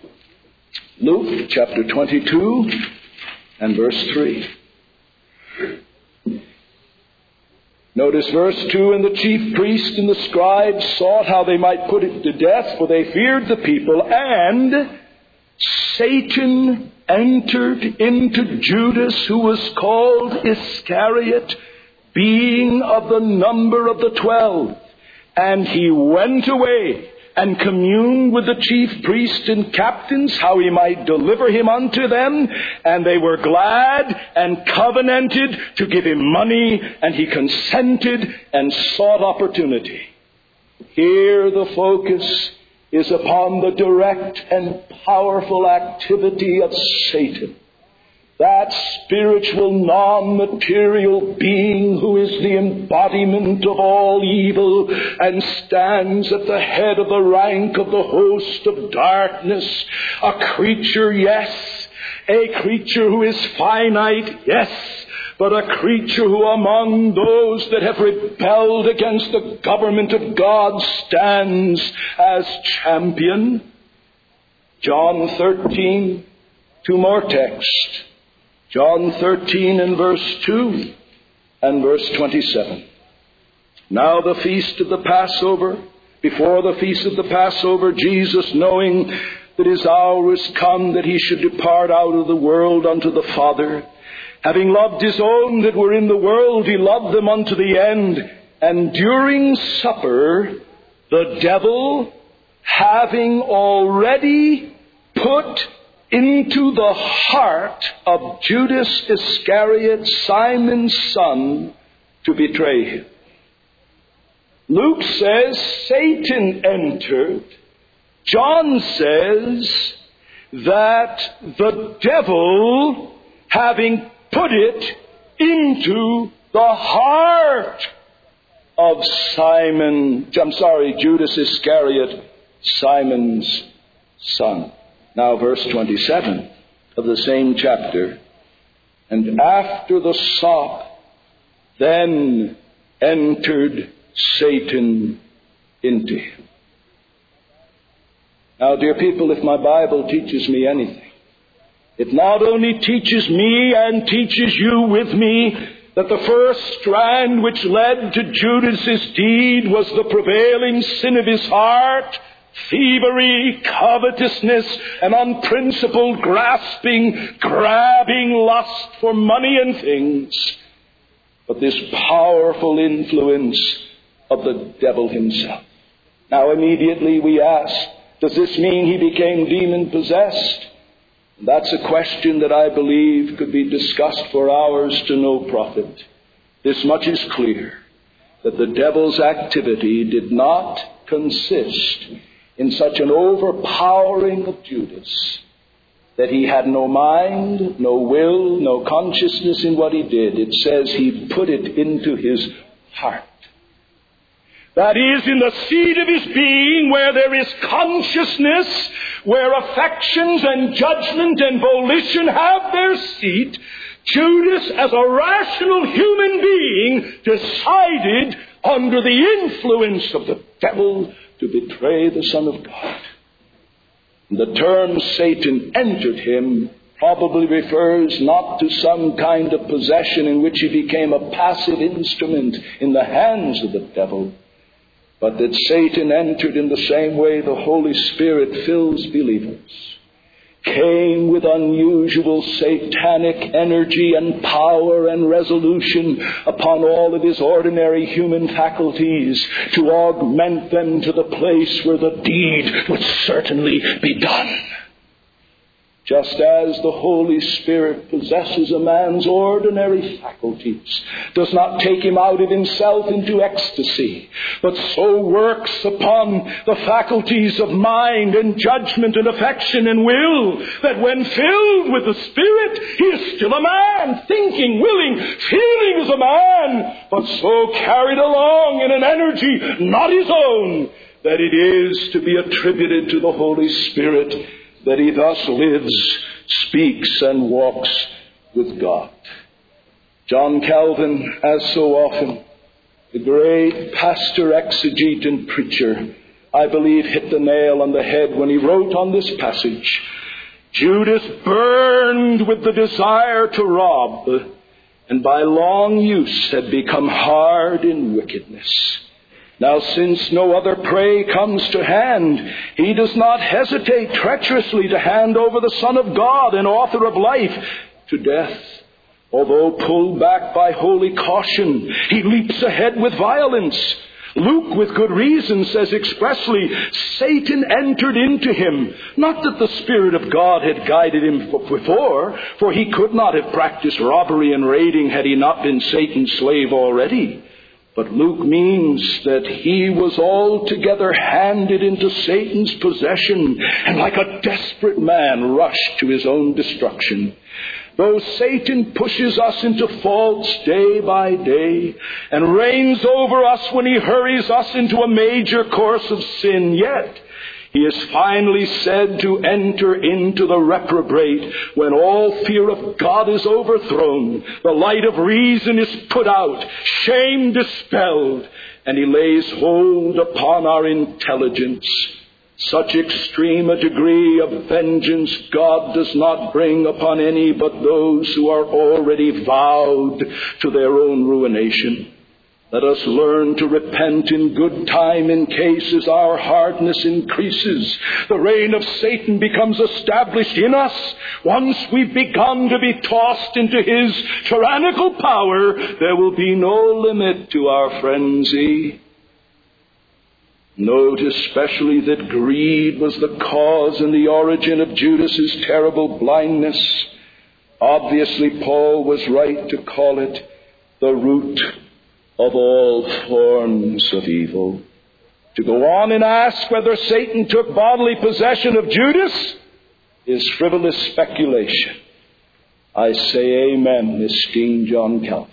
Luke chapter twenty-two and verse three. Notice verse two, and the chief priests and the scribes sought how they might put it to death, for they feared the people, and Satan entered into Judas, who was called Iscariot, being of the number of the twelve. And he went away and communed with the chief priests and captains, how he might deliver him unto them. And they were glad and covenanted to give him money, and he consented and sought opportunity. Here the focus is upon the direct and powerful activity of Satan, that spiritual, non-material being who is the embodiment of all evil and stands at the head of the rank of the host of darkness. A creature, yes. A creature who is finite, yes. But a creature who among those that have rebelled against the government of God stands as champion. John thirteen, two more texts. John thirteen and verse two and verse twenty-seven. Now the feast of the Passover, before the feast of the Passover, Jesus, knowing that his hour was come that he should depart out of the world unto the Father, having loved his own that were in the world, he loved them unto the end. And during supper, the devil, having already put into the heart of Judas Iscariot, Simon's son, to betray him. Luke says Satan entered. John says that the devil, having put it into the heart of Simon, I'm sorry, Judas Iscariot, Simon's son. Now verse twenty-seven of the same chapter. And after the sop, then entered Satan into him. Now, dear people, if my Bible teaches me anything, it not only teaches me and teaches you with me that the first strand which led to Judas's deed was the prevailing sin of his heart, thievery, covetousness, and unprincipled grasping, grabbing lust for money and things, but this powerful influence of the devil himself. Now immediately we ask, does this mean he became demon-possessed? That's a question that I believe could be discussed for hours to no profit. This much is clear, that the devil's activity did not consist in such an overpowering of Judas that he had no mind, no will, no consciousness in what he did. It says he put it into his heart. That is, in the seat of his being, where there is consciousness, where affections and judgment and volition have their seat, Judas, as a rational human being, decided under the influence of the devil to betray the Son of God. The term Satan entered him probably refers not to some kind of possession in which he became a passive instrument in the hands of the devil, but that Satan entered in the same way the Holy Spirit fills believers, came with unusual satanic energy and power and resolution upon all of his ordinary human faculties to augment them to the place where the deed would certainly be done. Just as the Holy Spirit possesses a man's ordinary faculties, does not take him out of himself into ecstasy, but so works upon the faculties of mind and judgment and affection and will, that when filled with the Spirit, he is still a man, thinking, willing, feeling as a man, but so carried along in an energy not his own, that it is to be attributed to the Holy Spirit that he thus lives, speaks, and walks with God. John Calvin, as so often, the great pastor, exegete, and preacher, I believe hit the nail on the head when he wrote on this passage, Judas burned with the desire to rob, and by long use had become hard in wickedness. Now, since no other prey comes to hand, he does not hesitate treacherously to hand over the Son of God and author of life to death. Although pulled back by holy caution, he leaps ahead with violence. Luke, with good reason, says expressly, Satan entered into him. Not that the Spirit of God had guided him before, for he could not have practiced robbery and raiding had he not been Satan's slave already. But Luke means that he was altogether handed into Satan's possession and like a desperate man rushed to his own destruction. Though Satan pushes us into faults day by day and reigns over us when he hurries us into a major course of sin, yet he is finally said to enter into the reprobate when all fear of God is overthrown, the light of reason is put out, shame dispelled, and he lays hold upon our intelligence. Such extreme a degree of vengeance God does not bring upon any but those who are already vowed to their own ruination. Let us learn to repent in good time in case our hardness increases. The reign of Satan becomes established in us. Once we've begun to be tossed into his tyrannical power, there will be no limit to our frenzy. Note especially that greed was the cause and the origin of Judas's terrible blindness. Obviously, Paul was right to call it the root of all forms of evil. To go on and ask whether Satan took bodily possession of Judas is frivolous speculation. I say amen, esteemed John Calvin.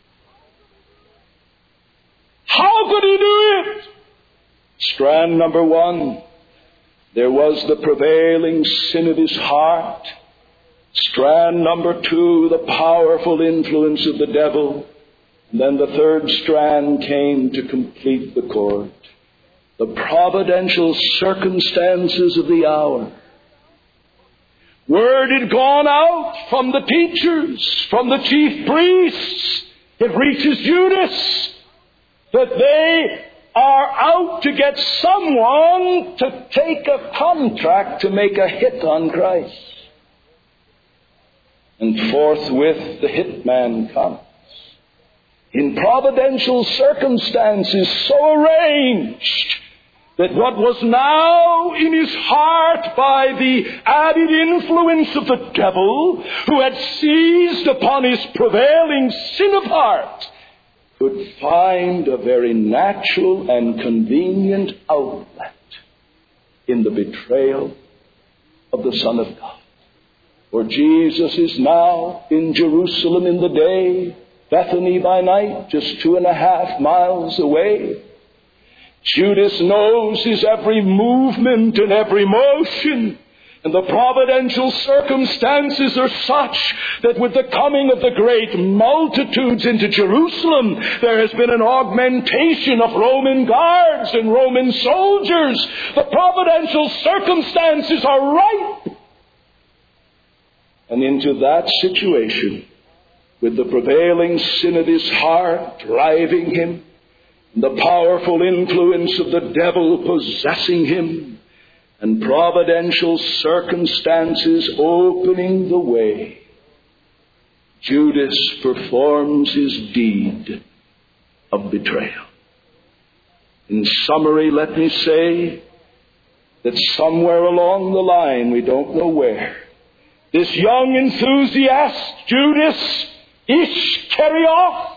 How could he do it? Strand number one, there was the prevailing sin of his heart. Strand number two, the powerful influence of the devil. And then the third strand came to complete the cord. The providential circumstances of the hour. Word had gone out from the teachers, from the chief priests. It reaches Judas that they are out to get someone to take a contract to make a hit on Christ. And forthwith the hitman comes. In providential circumstances so arranged that what was now in his heart by the added influence of the devil, who had seized upon his prevailing sin of heart, could find a very natural and convenient outlet in the betrayal of the Son of God. For Jesus is now in Jerusalem in the day, Bethany by night, just two and a half miles away. Judas knows his every movement and every motion, and the providential circumstances are such that with the coming of the great multitudes into Jerusalem, there has been an augmentation of Roman guards and Roman soldiers. The providential circumstances are ripe. And into that situation, with the prevailing sin of his heart driving him, the powerful influence of the devil possessing him, and providential circumstances opening the way, Judas performs his deed of betrayal. In summary, let me say that somewhere along the line, we don't know where, this young enthusiast, Judas Iscariot,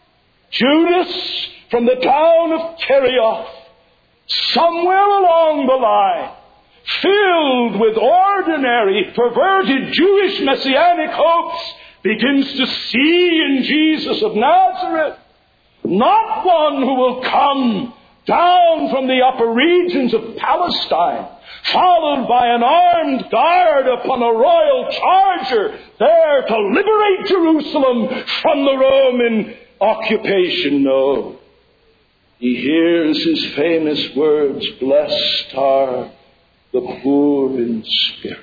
Judas from the town of Kerioth, somewhere along the line, filled with ordinary, perverted Jewish messianic hopes, begins to see in Jesus of Nazareth not one who will come down from the upper regions of Palestine, followed by an armed guard upon a royal charger, there to liberate Jerusalem from the Roman occupation. No. He hears his famous words, "Blessed are the poor in spirit.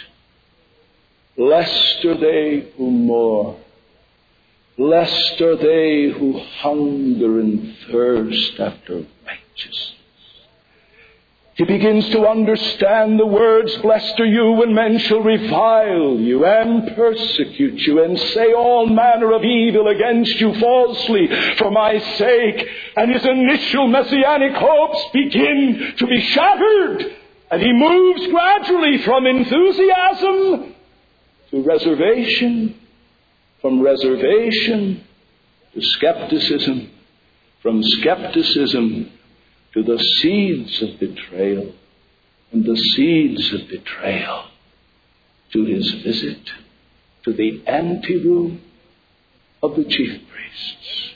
Blessed are they who mourn. Blessed are they who hunger and thirst after righteousness." He begins to understand the words, "Blessed are you when men shall revile you and persecute you and say all manner of evil against you falsely for my sake." And his initial messianic hopes begin to be shattered. And he moves gradually from enthusiasm to reservation, from reservation to skepticism, from skepticism to the seeds of betrayal, and the seeds of betrayal to his visit to the anteroom of the chief priests.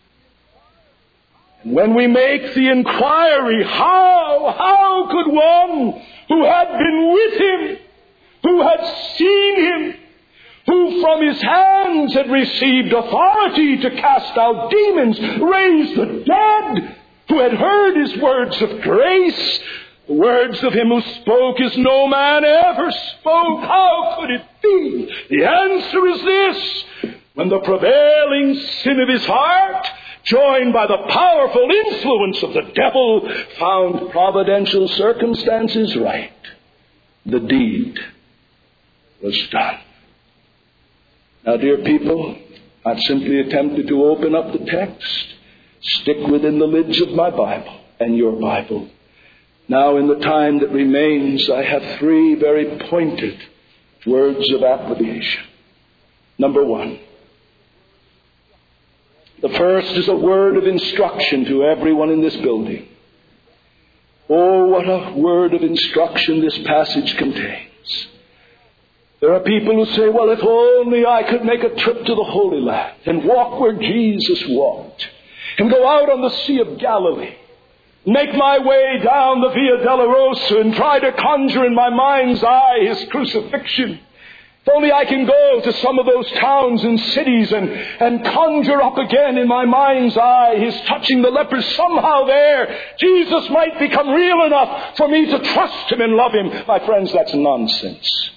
And when we make the inquiry, how, how could one who had been with him, who had seen him, who from his hands had received authority to cast out demons, raise the dead, who had heard his words of grace, the words of him who spoke as no man ever spoke, how could it be? The answer is this: when the prevailing sin of his heart, joined by the powerful influence of the devil, found providential circumstances right, the deed was done. Now, dear people, I've simply attempted to open up the text, stick within the lids of my Bible and your Bible. Now, in the time that remains, I have three very pointed words of application. Number one, the first is a word of instruction to everyone in this building. Oh, what a word of instruction this passage contains. There are people who say, well, if only I could make a trip to the Holy Land and walk where Jesus walked, and go out on the Sea of Galilee, make my way down the Via Dolorosa and try to conjure in my mind's eye his crucifixion. If only I can go to some of those towns and cities and, and conjure up again in my mind's eye his touching the lepers. Somehow there, Jesus might become real enough for me to trust him and love him. My friends, that's nonsense.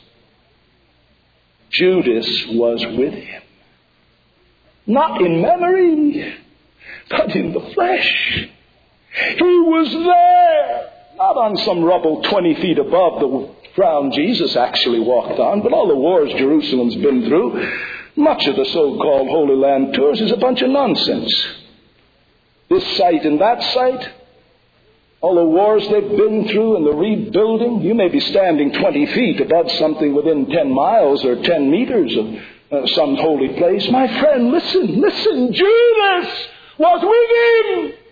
Judas was with him. Not in memory, but in the flesh. He was there, not on some rubble twenty feet above the ground Jesus actually walked on, but all the wars Jerusalem's been through, much of the so-called Holy Land tours is a bunch of nonsense. This site and that site, all the wars they've been through and the rebuilding, you may be standing twenty feet above something within ten miles or ten meters of uh, some holy place. My friend, listen, listen, Judas was with him.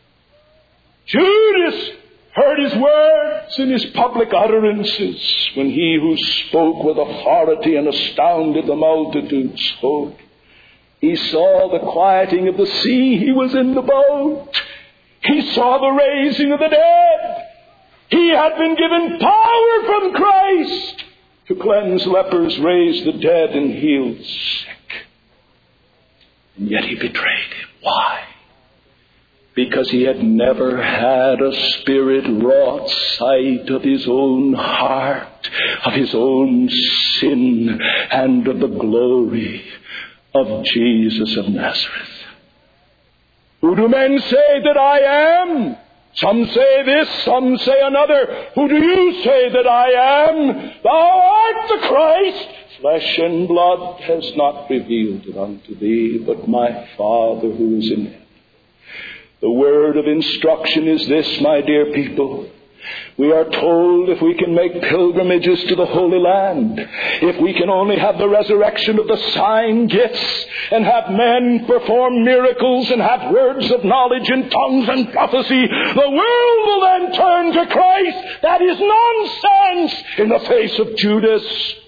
Judas heard his words and his public utterances when he who spoke with authority and astounded the multitude spoke. He saw the quieting of the sea. He was in the boat. He saw the raising of the dead. He had been given power from Christ to cleanse lepers, raise the dead, and heal the sick. And yet he betrayed him. Why? Because he had never had a Spirit-wrought sight of his own heart, of his own sin, and of the glory of Jesus of Nazareth. Who do men say that I am? Some say this, some say another. Who do you say that I am? Thou art the Christ. Flesh and blood has not revealed it unto thee, but my Father who is in heaven. The word of instruction is this, my dear people. We are told if we can make pilgrimages to the Holy Land, if we can only have the resurrection of the sign gifts and have men perform miracles and have words of knowledge and tongues and prophecy, the world will then turn to Christ. That is nonsense in the face of Judas.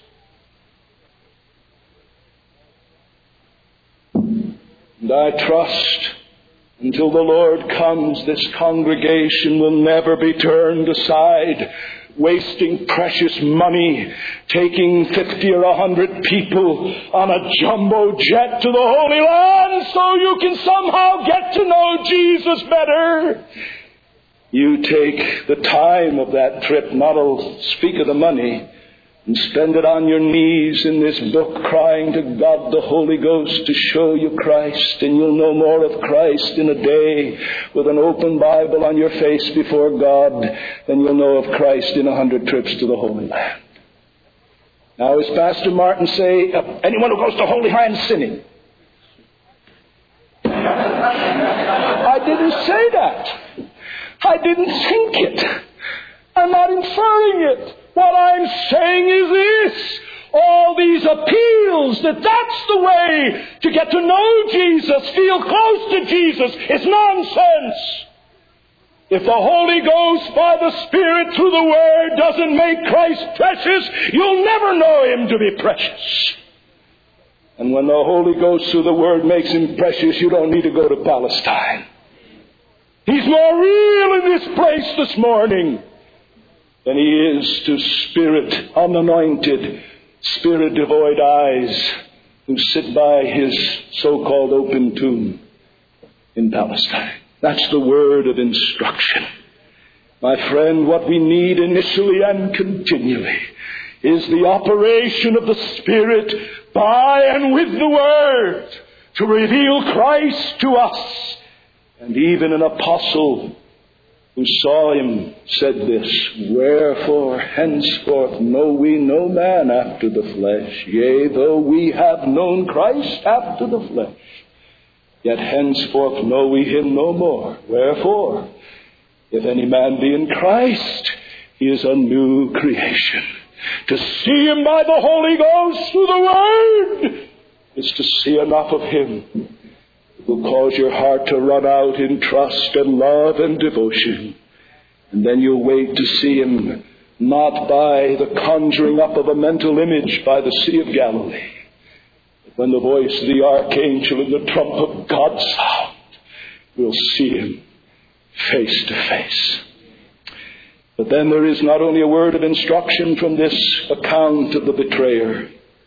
And I trust until the Lord comes, this congregation will never be turned aside, wasting precious money, taking fifty or a hundred people on a jumbo jet to the Holy Land so you can somehow get to know Jesus better. You take the time of that trip, not I'll speak of the money, and spend it on your knees in this book, crying to God the Holy Ghost to show you Christ, and you'll know more of Christ in a day with an open Bible on your face before God than you'll know of Christ in a hundred trips to the Holy Land. Now, as Pastor Martin say, anyone who goes to Holy Land sinning. I didn't say that. I didn't think it. I'm not inferring it. What I'm saying is this. All these appeals that that's the way to get to know Jesus, feel close to Jesus, is nonsense. If the Holy Ghost by the Spirit through the Word doesn't make Christ precious, you'll never know Him to be precious. And when the Holy Ghost through the Word makes Him precious, you don't need to go to Palestine. He's more real in this place this morning than He is to Spirit unanointed, Spirit devoid eyes who sit by His so-called open tomb in Palestine. That's the word of instruction. My friend, what we need initially and continually is the operation of the Spirit by and with the Word to reveal Christ to us. And even an apostle who saw Him said this, wherefore henceforth know we no man after the flesh, yea, though we have known Christ after the flesh, yet henceforth know we Him no more. Wherefore, if any man be in Christ, he is a new creation. To see Him by the Holy Ghost through the Word is to see enough of Him. It will cause your heart to run out in trust and love and devotion. And then you'll wait to see Him not by the conjuring up of a mental image by the Sea of Galilee, but when the voice of the archangel and the trump of God sound, we'll see Him face to face. But then there is not only a word of instruction from this account of the betrayer,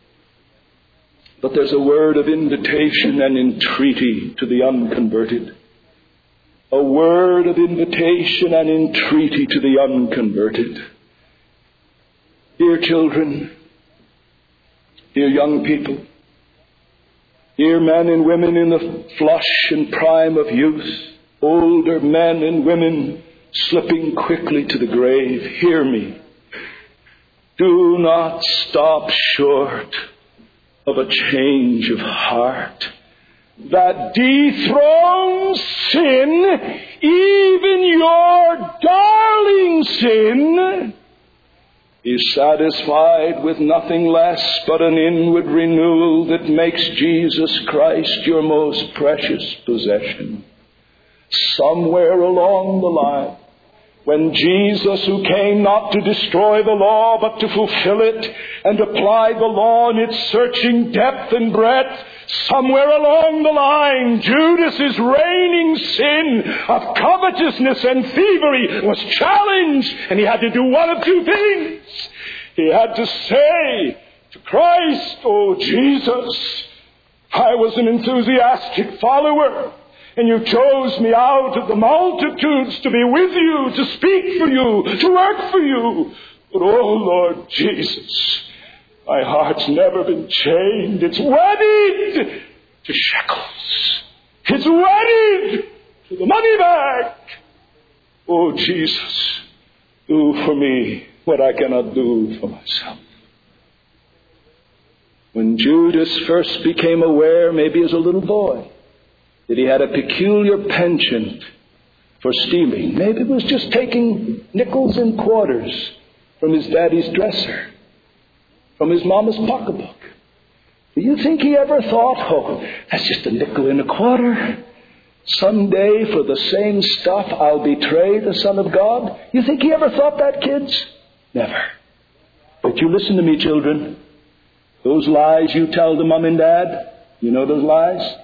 but there's a word of invitation and entreaty to the unconverted. A word of invitation and entreaty to the unconverted. Dear children, dear young people, dear men and women in the flush and prime of youth, older men and women slipping quickly to the grave, hear me. Do not stop short of a change of heart that dethrones sin, even your darling sin, is satisfied with nothing less but an inward renewal that makes Jesus Christ your most precious possession. Somewhere along the line, when Jesus, who came not to destroy the law but to fulfill it and apply the law in its searching depth and breadth, somewhere along the line, Judas's reigning sin of covetousness and thievery was challenged, and he had to do one of two things. He had to say to Christ, "Oh Jesus, I was an enthusiastic follower, and you chose me out of the multitudes to be with you, to speak for you, to work for you. But oh Lord Jesus, my heart's never been chained. It's wedded to shekels. It's wedded to the money bag. Oh Jesus, do for me what I cannot do for myself." When Judas first became aware, maybe as a little boy, that he had a peculiar penchant for stealing. Maybe it was just taking nickels and quarters from his daddy's dresser, from his mama's pocketbook. Do you think he ever thought, "Oh, that's just a nickel and a quarter. Someday for the same stuff I'll betray the Son of God"? You think he ever thought that, kids? Never. But you listen to me, children. Those lies you tell to mom and dad, you know those lies?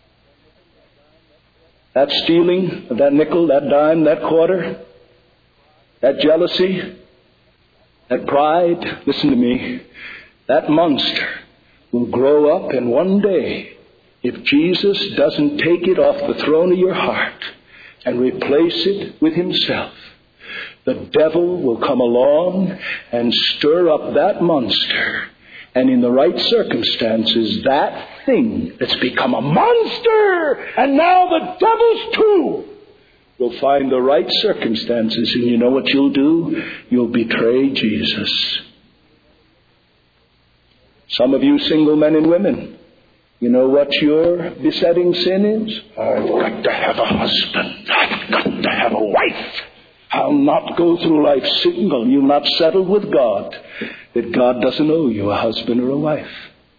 That stealing of that nickel, that dime, that quarter, that jealousy, that pride, listen to me, that monster will grow up, and one day, if Jesus doesn't take it off the throne of your heart and replace it with himself, the devil will come along and stir up that monster. And in the right circumstances, that thing that's become a monster, and now the devil's too, will find the right circumstances. And you know what you'll do? You'll betray Jesus. Some of you single men and women, you know what your besetting sin is? I've got to have a husband. I've got to have a wife. I'll not go through life single. You've not settled with God that God doesn't owe you a husband or a wife.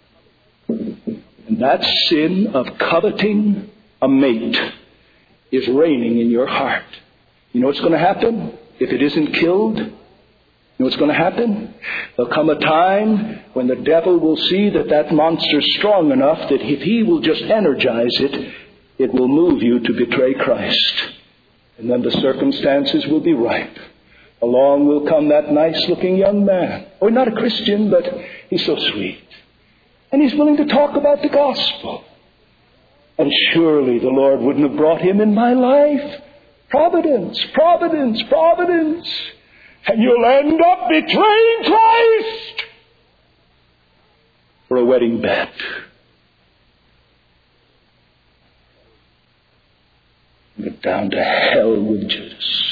And that sin of coveting a mate is reigning in your heart. You know what's going to happen if it isn't killed? You know what's going to happen? There'll come a time when the devil will see that that monster's strong enough that if he will just energize it, it will move you to betray Christ. And then the circumstances will be ripe. Along will come that nice-looking young man. Oh, not a Christian, but he's so sweet. And he's willing to talk about the gospel. And surely the Lord wouldn't have brought him in my life. Providence, providence, providence. And you'll end up betraying Christ for a wedding bet. Get down to hell with Judas.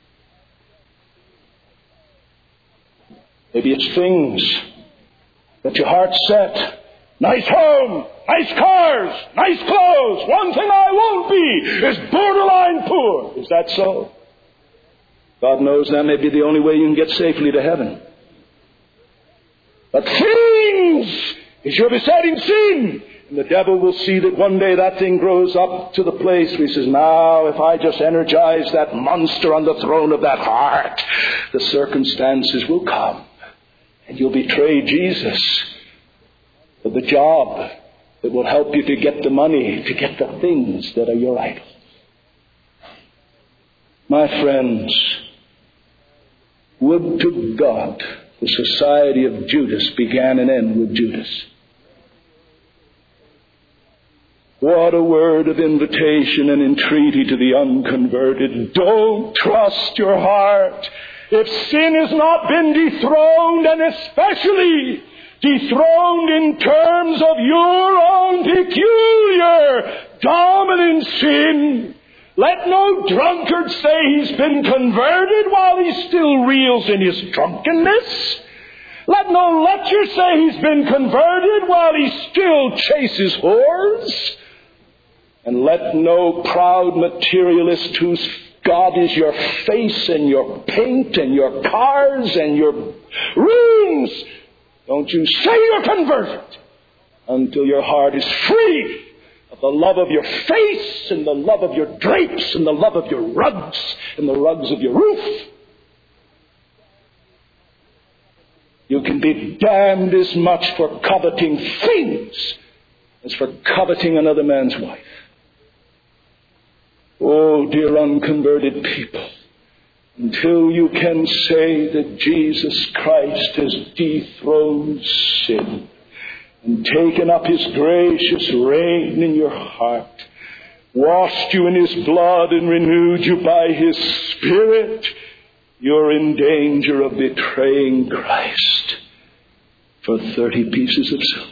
Maybe it's things that your heart's set. Nice home, nice cars, nice clothes. One thing I won't be is borderline poor. Is that so? God knows that may be the only way you can get safely to heaven. But things is your besetting sin. And the devil will see that one day that thing grows up to the place where he says, now if I just energize that monster on the throne of that heart, the circumstances will come. And you'll betray Jesus for the job that will help you to get the money, to get the things that are your idols. My friends, would to God the society of Judas began and ended with Judas. What a word of invitation and entreaty to the unconverted. Don't trust your heart. If sin has not been dethroned, and especially dethroned in terms of your own peculiar dominant sin, Let no drunkard say he's been converted while he still reels in his drunkenness. Let no lecher say he's been converted while he still chases whores. And let no proud materialist whose God is your face and your paint and your cars and your rooms, don't you say you're converted until your heart is free of the love of your face and the love of your drapes and the love of your rugs and the rugs of your roof. You can be damned as much for coveting things as for coveting another man's wife. Oh, dear unconverted people, until you can say that Jesus Christ has dethroned sin and taken up his gracious reign in your heart, washed you in his blood and renewed you by his Spirit, you're in danger of betraying Christ for thirty pieces of silver.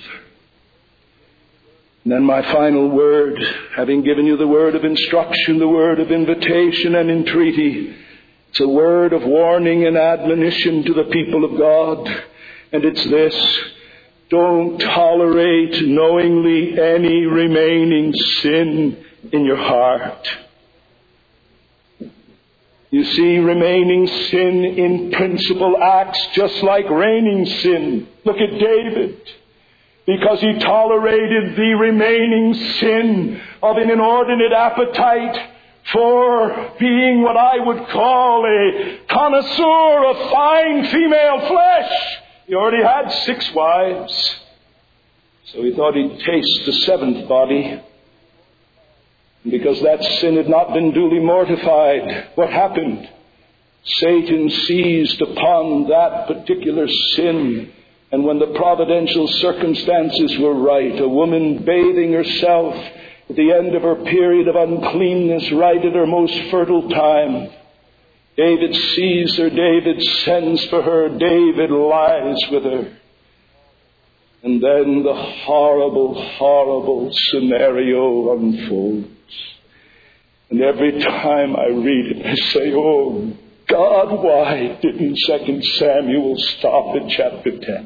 And then my final word, having given you the word of instruction, the word of invitation and entreaty, it's a word of warning and admonition to the people of God. And it's this: don't tolerate knowingly any remaining sin in your heart. You see, remaining sin in principle acts just like reigning sin. Look at David. Because he tolerated the remaining sin of an inordinate appetite for being what I would call a connoisseur of fine female flesh. He already had six wives, so he thought he'd taste the seventh body. And because that sin had not been duly mortified, what happened? Satan seized upon that particular sin. And when the providential circumstances were right, a woman bathing herself at the end of her period of uncleanness, right at her most fertile time, David sees her, David sends for her, David lies with her. And then the horrible, horrible scenario unfolds. And every time I read it, I say, oh God, why didn't Second Samuel stop at chapter ten?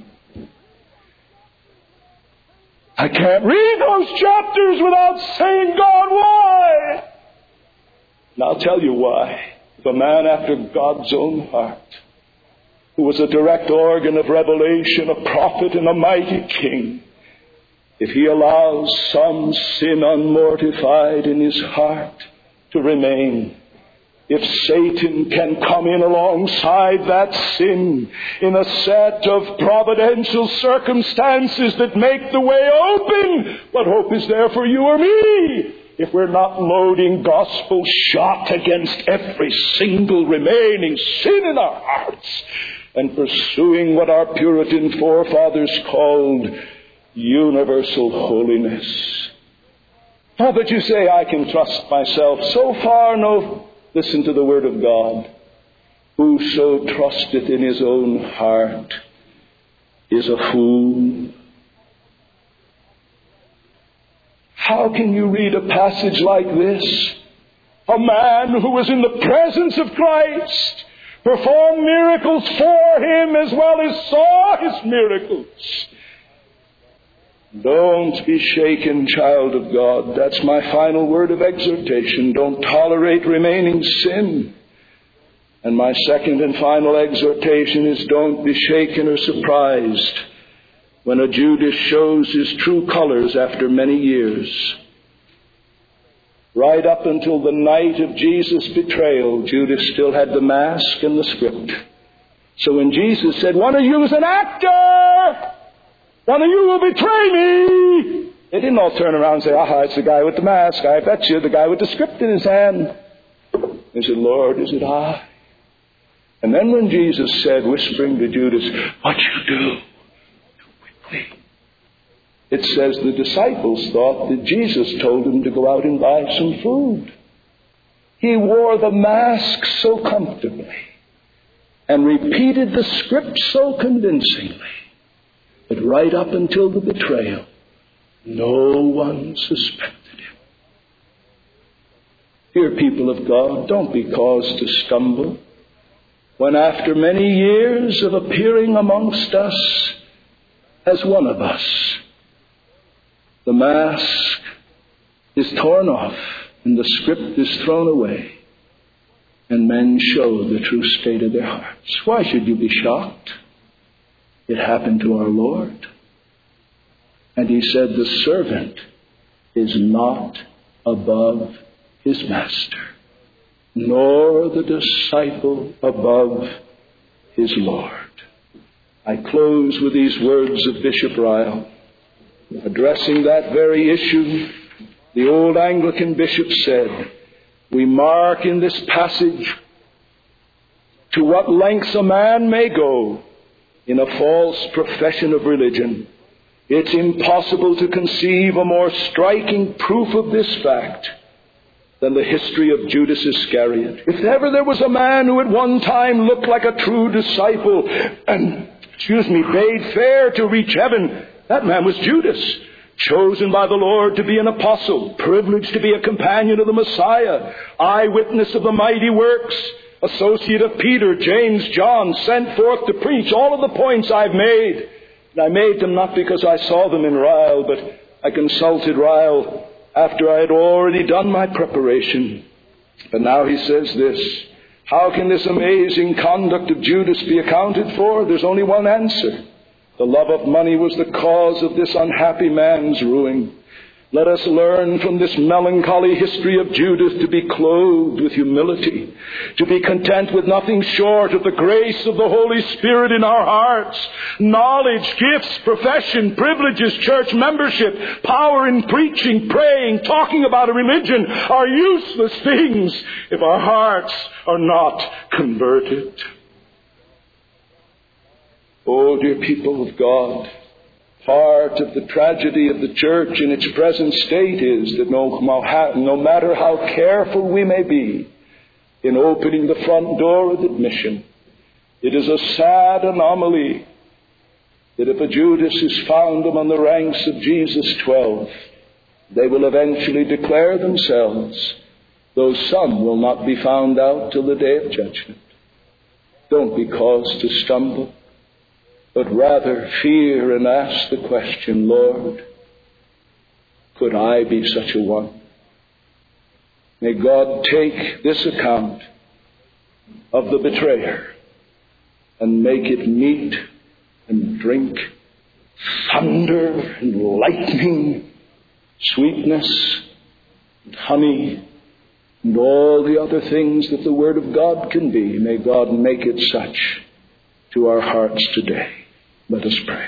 I can't read those chapters without saying, God, why? And I'll tell you why. The man after God's own heart, who was a direct organ of revelation, a prophet and a mighty king, if he allows some sin unmortified in his heart to remain, if Satan can come in alongside that sin in a set of providential circumstances that make the way open, what hope is there for you or me if we're not loading gospel shot against every single remaining sin in our hearts and pursuing what our Puritan forefathers called universal holiness? Oh, but you say, I can trust myself. So far, no. Listen to the word of God. Whoso trusteth in his own heart is a fool. How can you read a passage like this? A man who was in the presence of Christ performed miracles for him as well as saw his miracles. Don't be shaken, child of God. That's my final word of exhortation. Don't tolerate remaining sin. And my second and final exhortation is, don't be shaken or surprised when a Judas shows his true colors after many years. Right up until the night of Jesus' betrayal, Judas still had the mask and the script. So when Jesus said, one of you is an actor, one of you will betray me, they didn't all turn around and say, aha, it's the guy with the mask. I bet you, the guy with the script in his hand. They said, Lord, is it I? And then when Jesus said, whispering to Judas, what you do, do quickly. It says the disciples thought that Jesus told them to go out and buy some food. He wore the mask so comfortably and repeated the script so convincingly that right up until the betrayal, no one suspected him. Dear people of God, don't be caused to stumble when after many years of appearing amongst us as one of us, the mask is torn off and the script is thrown away, and men show the true state of their hearts. Why should you be shocked? It happened to our Lord. And he said, the servant is not above his master, nor the disciple above his Lord. I close with these words of Bishop Ryle, addressing that very issue. The old Anglican bishop said, we mark in this passage to what lengths a man may go in a false profession of religion. It's impossible to conceive a more striking proof of this fact than the history of Judas Iscariot. If ever there was a man who at one time looked like a true disciple and, excuse me, bade fair to reach heaven, that man was Judas, chosen by the Lord to be an apostle, privileged to be a companion of the Messiah, eyewitness of the mighty works, associate of Peter, James, John, sent forth to preach. All of the points I've made. And I made them not because I saw them in Ryle, but I consulted Ryle after I had already done my preparation. But now he says this, how can this amazing conduct of Judas be accounted for? There's only one answer. The love of money was the cause of this unhappy man's ruin. Let us learn from this melancholy history of Judas to be clothed with humility, to be content with nothing short of the grace of the Holy Spirit in our hearts. Knowledge, gifts, profession, privileges, church membership, power in preaching, praying, talking about a religion are useless things if our hearts are not converted. Oh, dear people of God, part of the tragedy of the church in its present state is that no, no matter how careful we may be in opening the front door of admission, it is a sad anomaly that if a Judas is found among the ranks of Jesus' twelve, they will eventually declare themselves, though some will not be found out till the day of judgment. Don't be caused to stumble, but rather fear and ask the question, Lord, could I be such a one? May God take this account of the betrayer and make it meat and drink, thunder and lightning, sweetness and honey, and all the other things that the Word of God can be. May God make it such to our hearts today. Let us pray.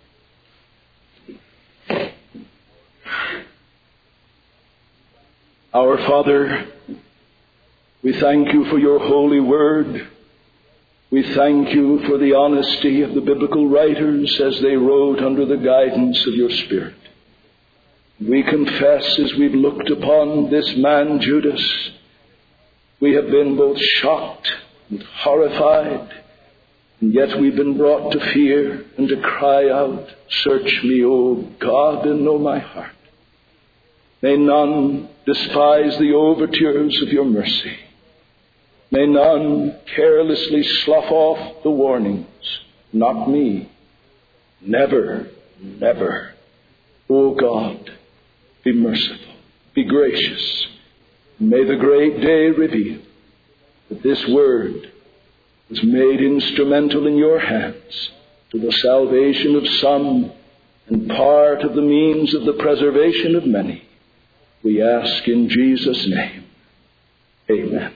Our Father, we thank you for your holy word. We thank you for the honesty of the biblical writers as they wrote under the guidance of your Spirit. We confess as we've looked upon this man Judas, we have been both shocked and horrified, and yet we've been brought to fear and to cry out, search me, O God, and know my heart. May none despise the overtures of your mercy. May none carelessly slough off the warnings. Not me. Never, never. O God, be merciful, be gracious. May the great day reveal that this word was made instrumental in your hands to the salvation of some and part of the means of the preservation of many. We ask in Jesus' name. Amen.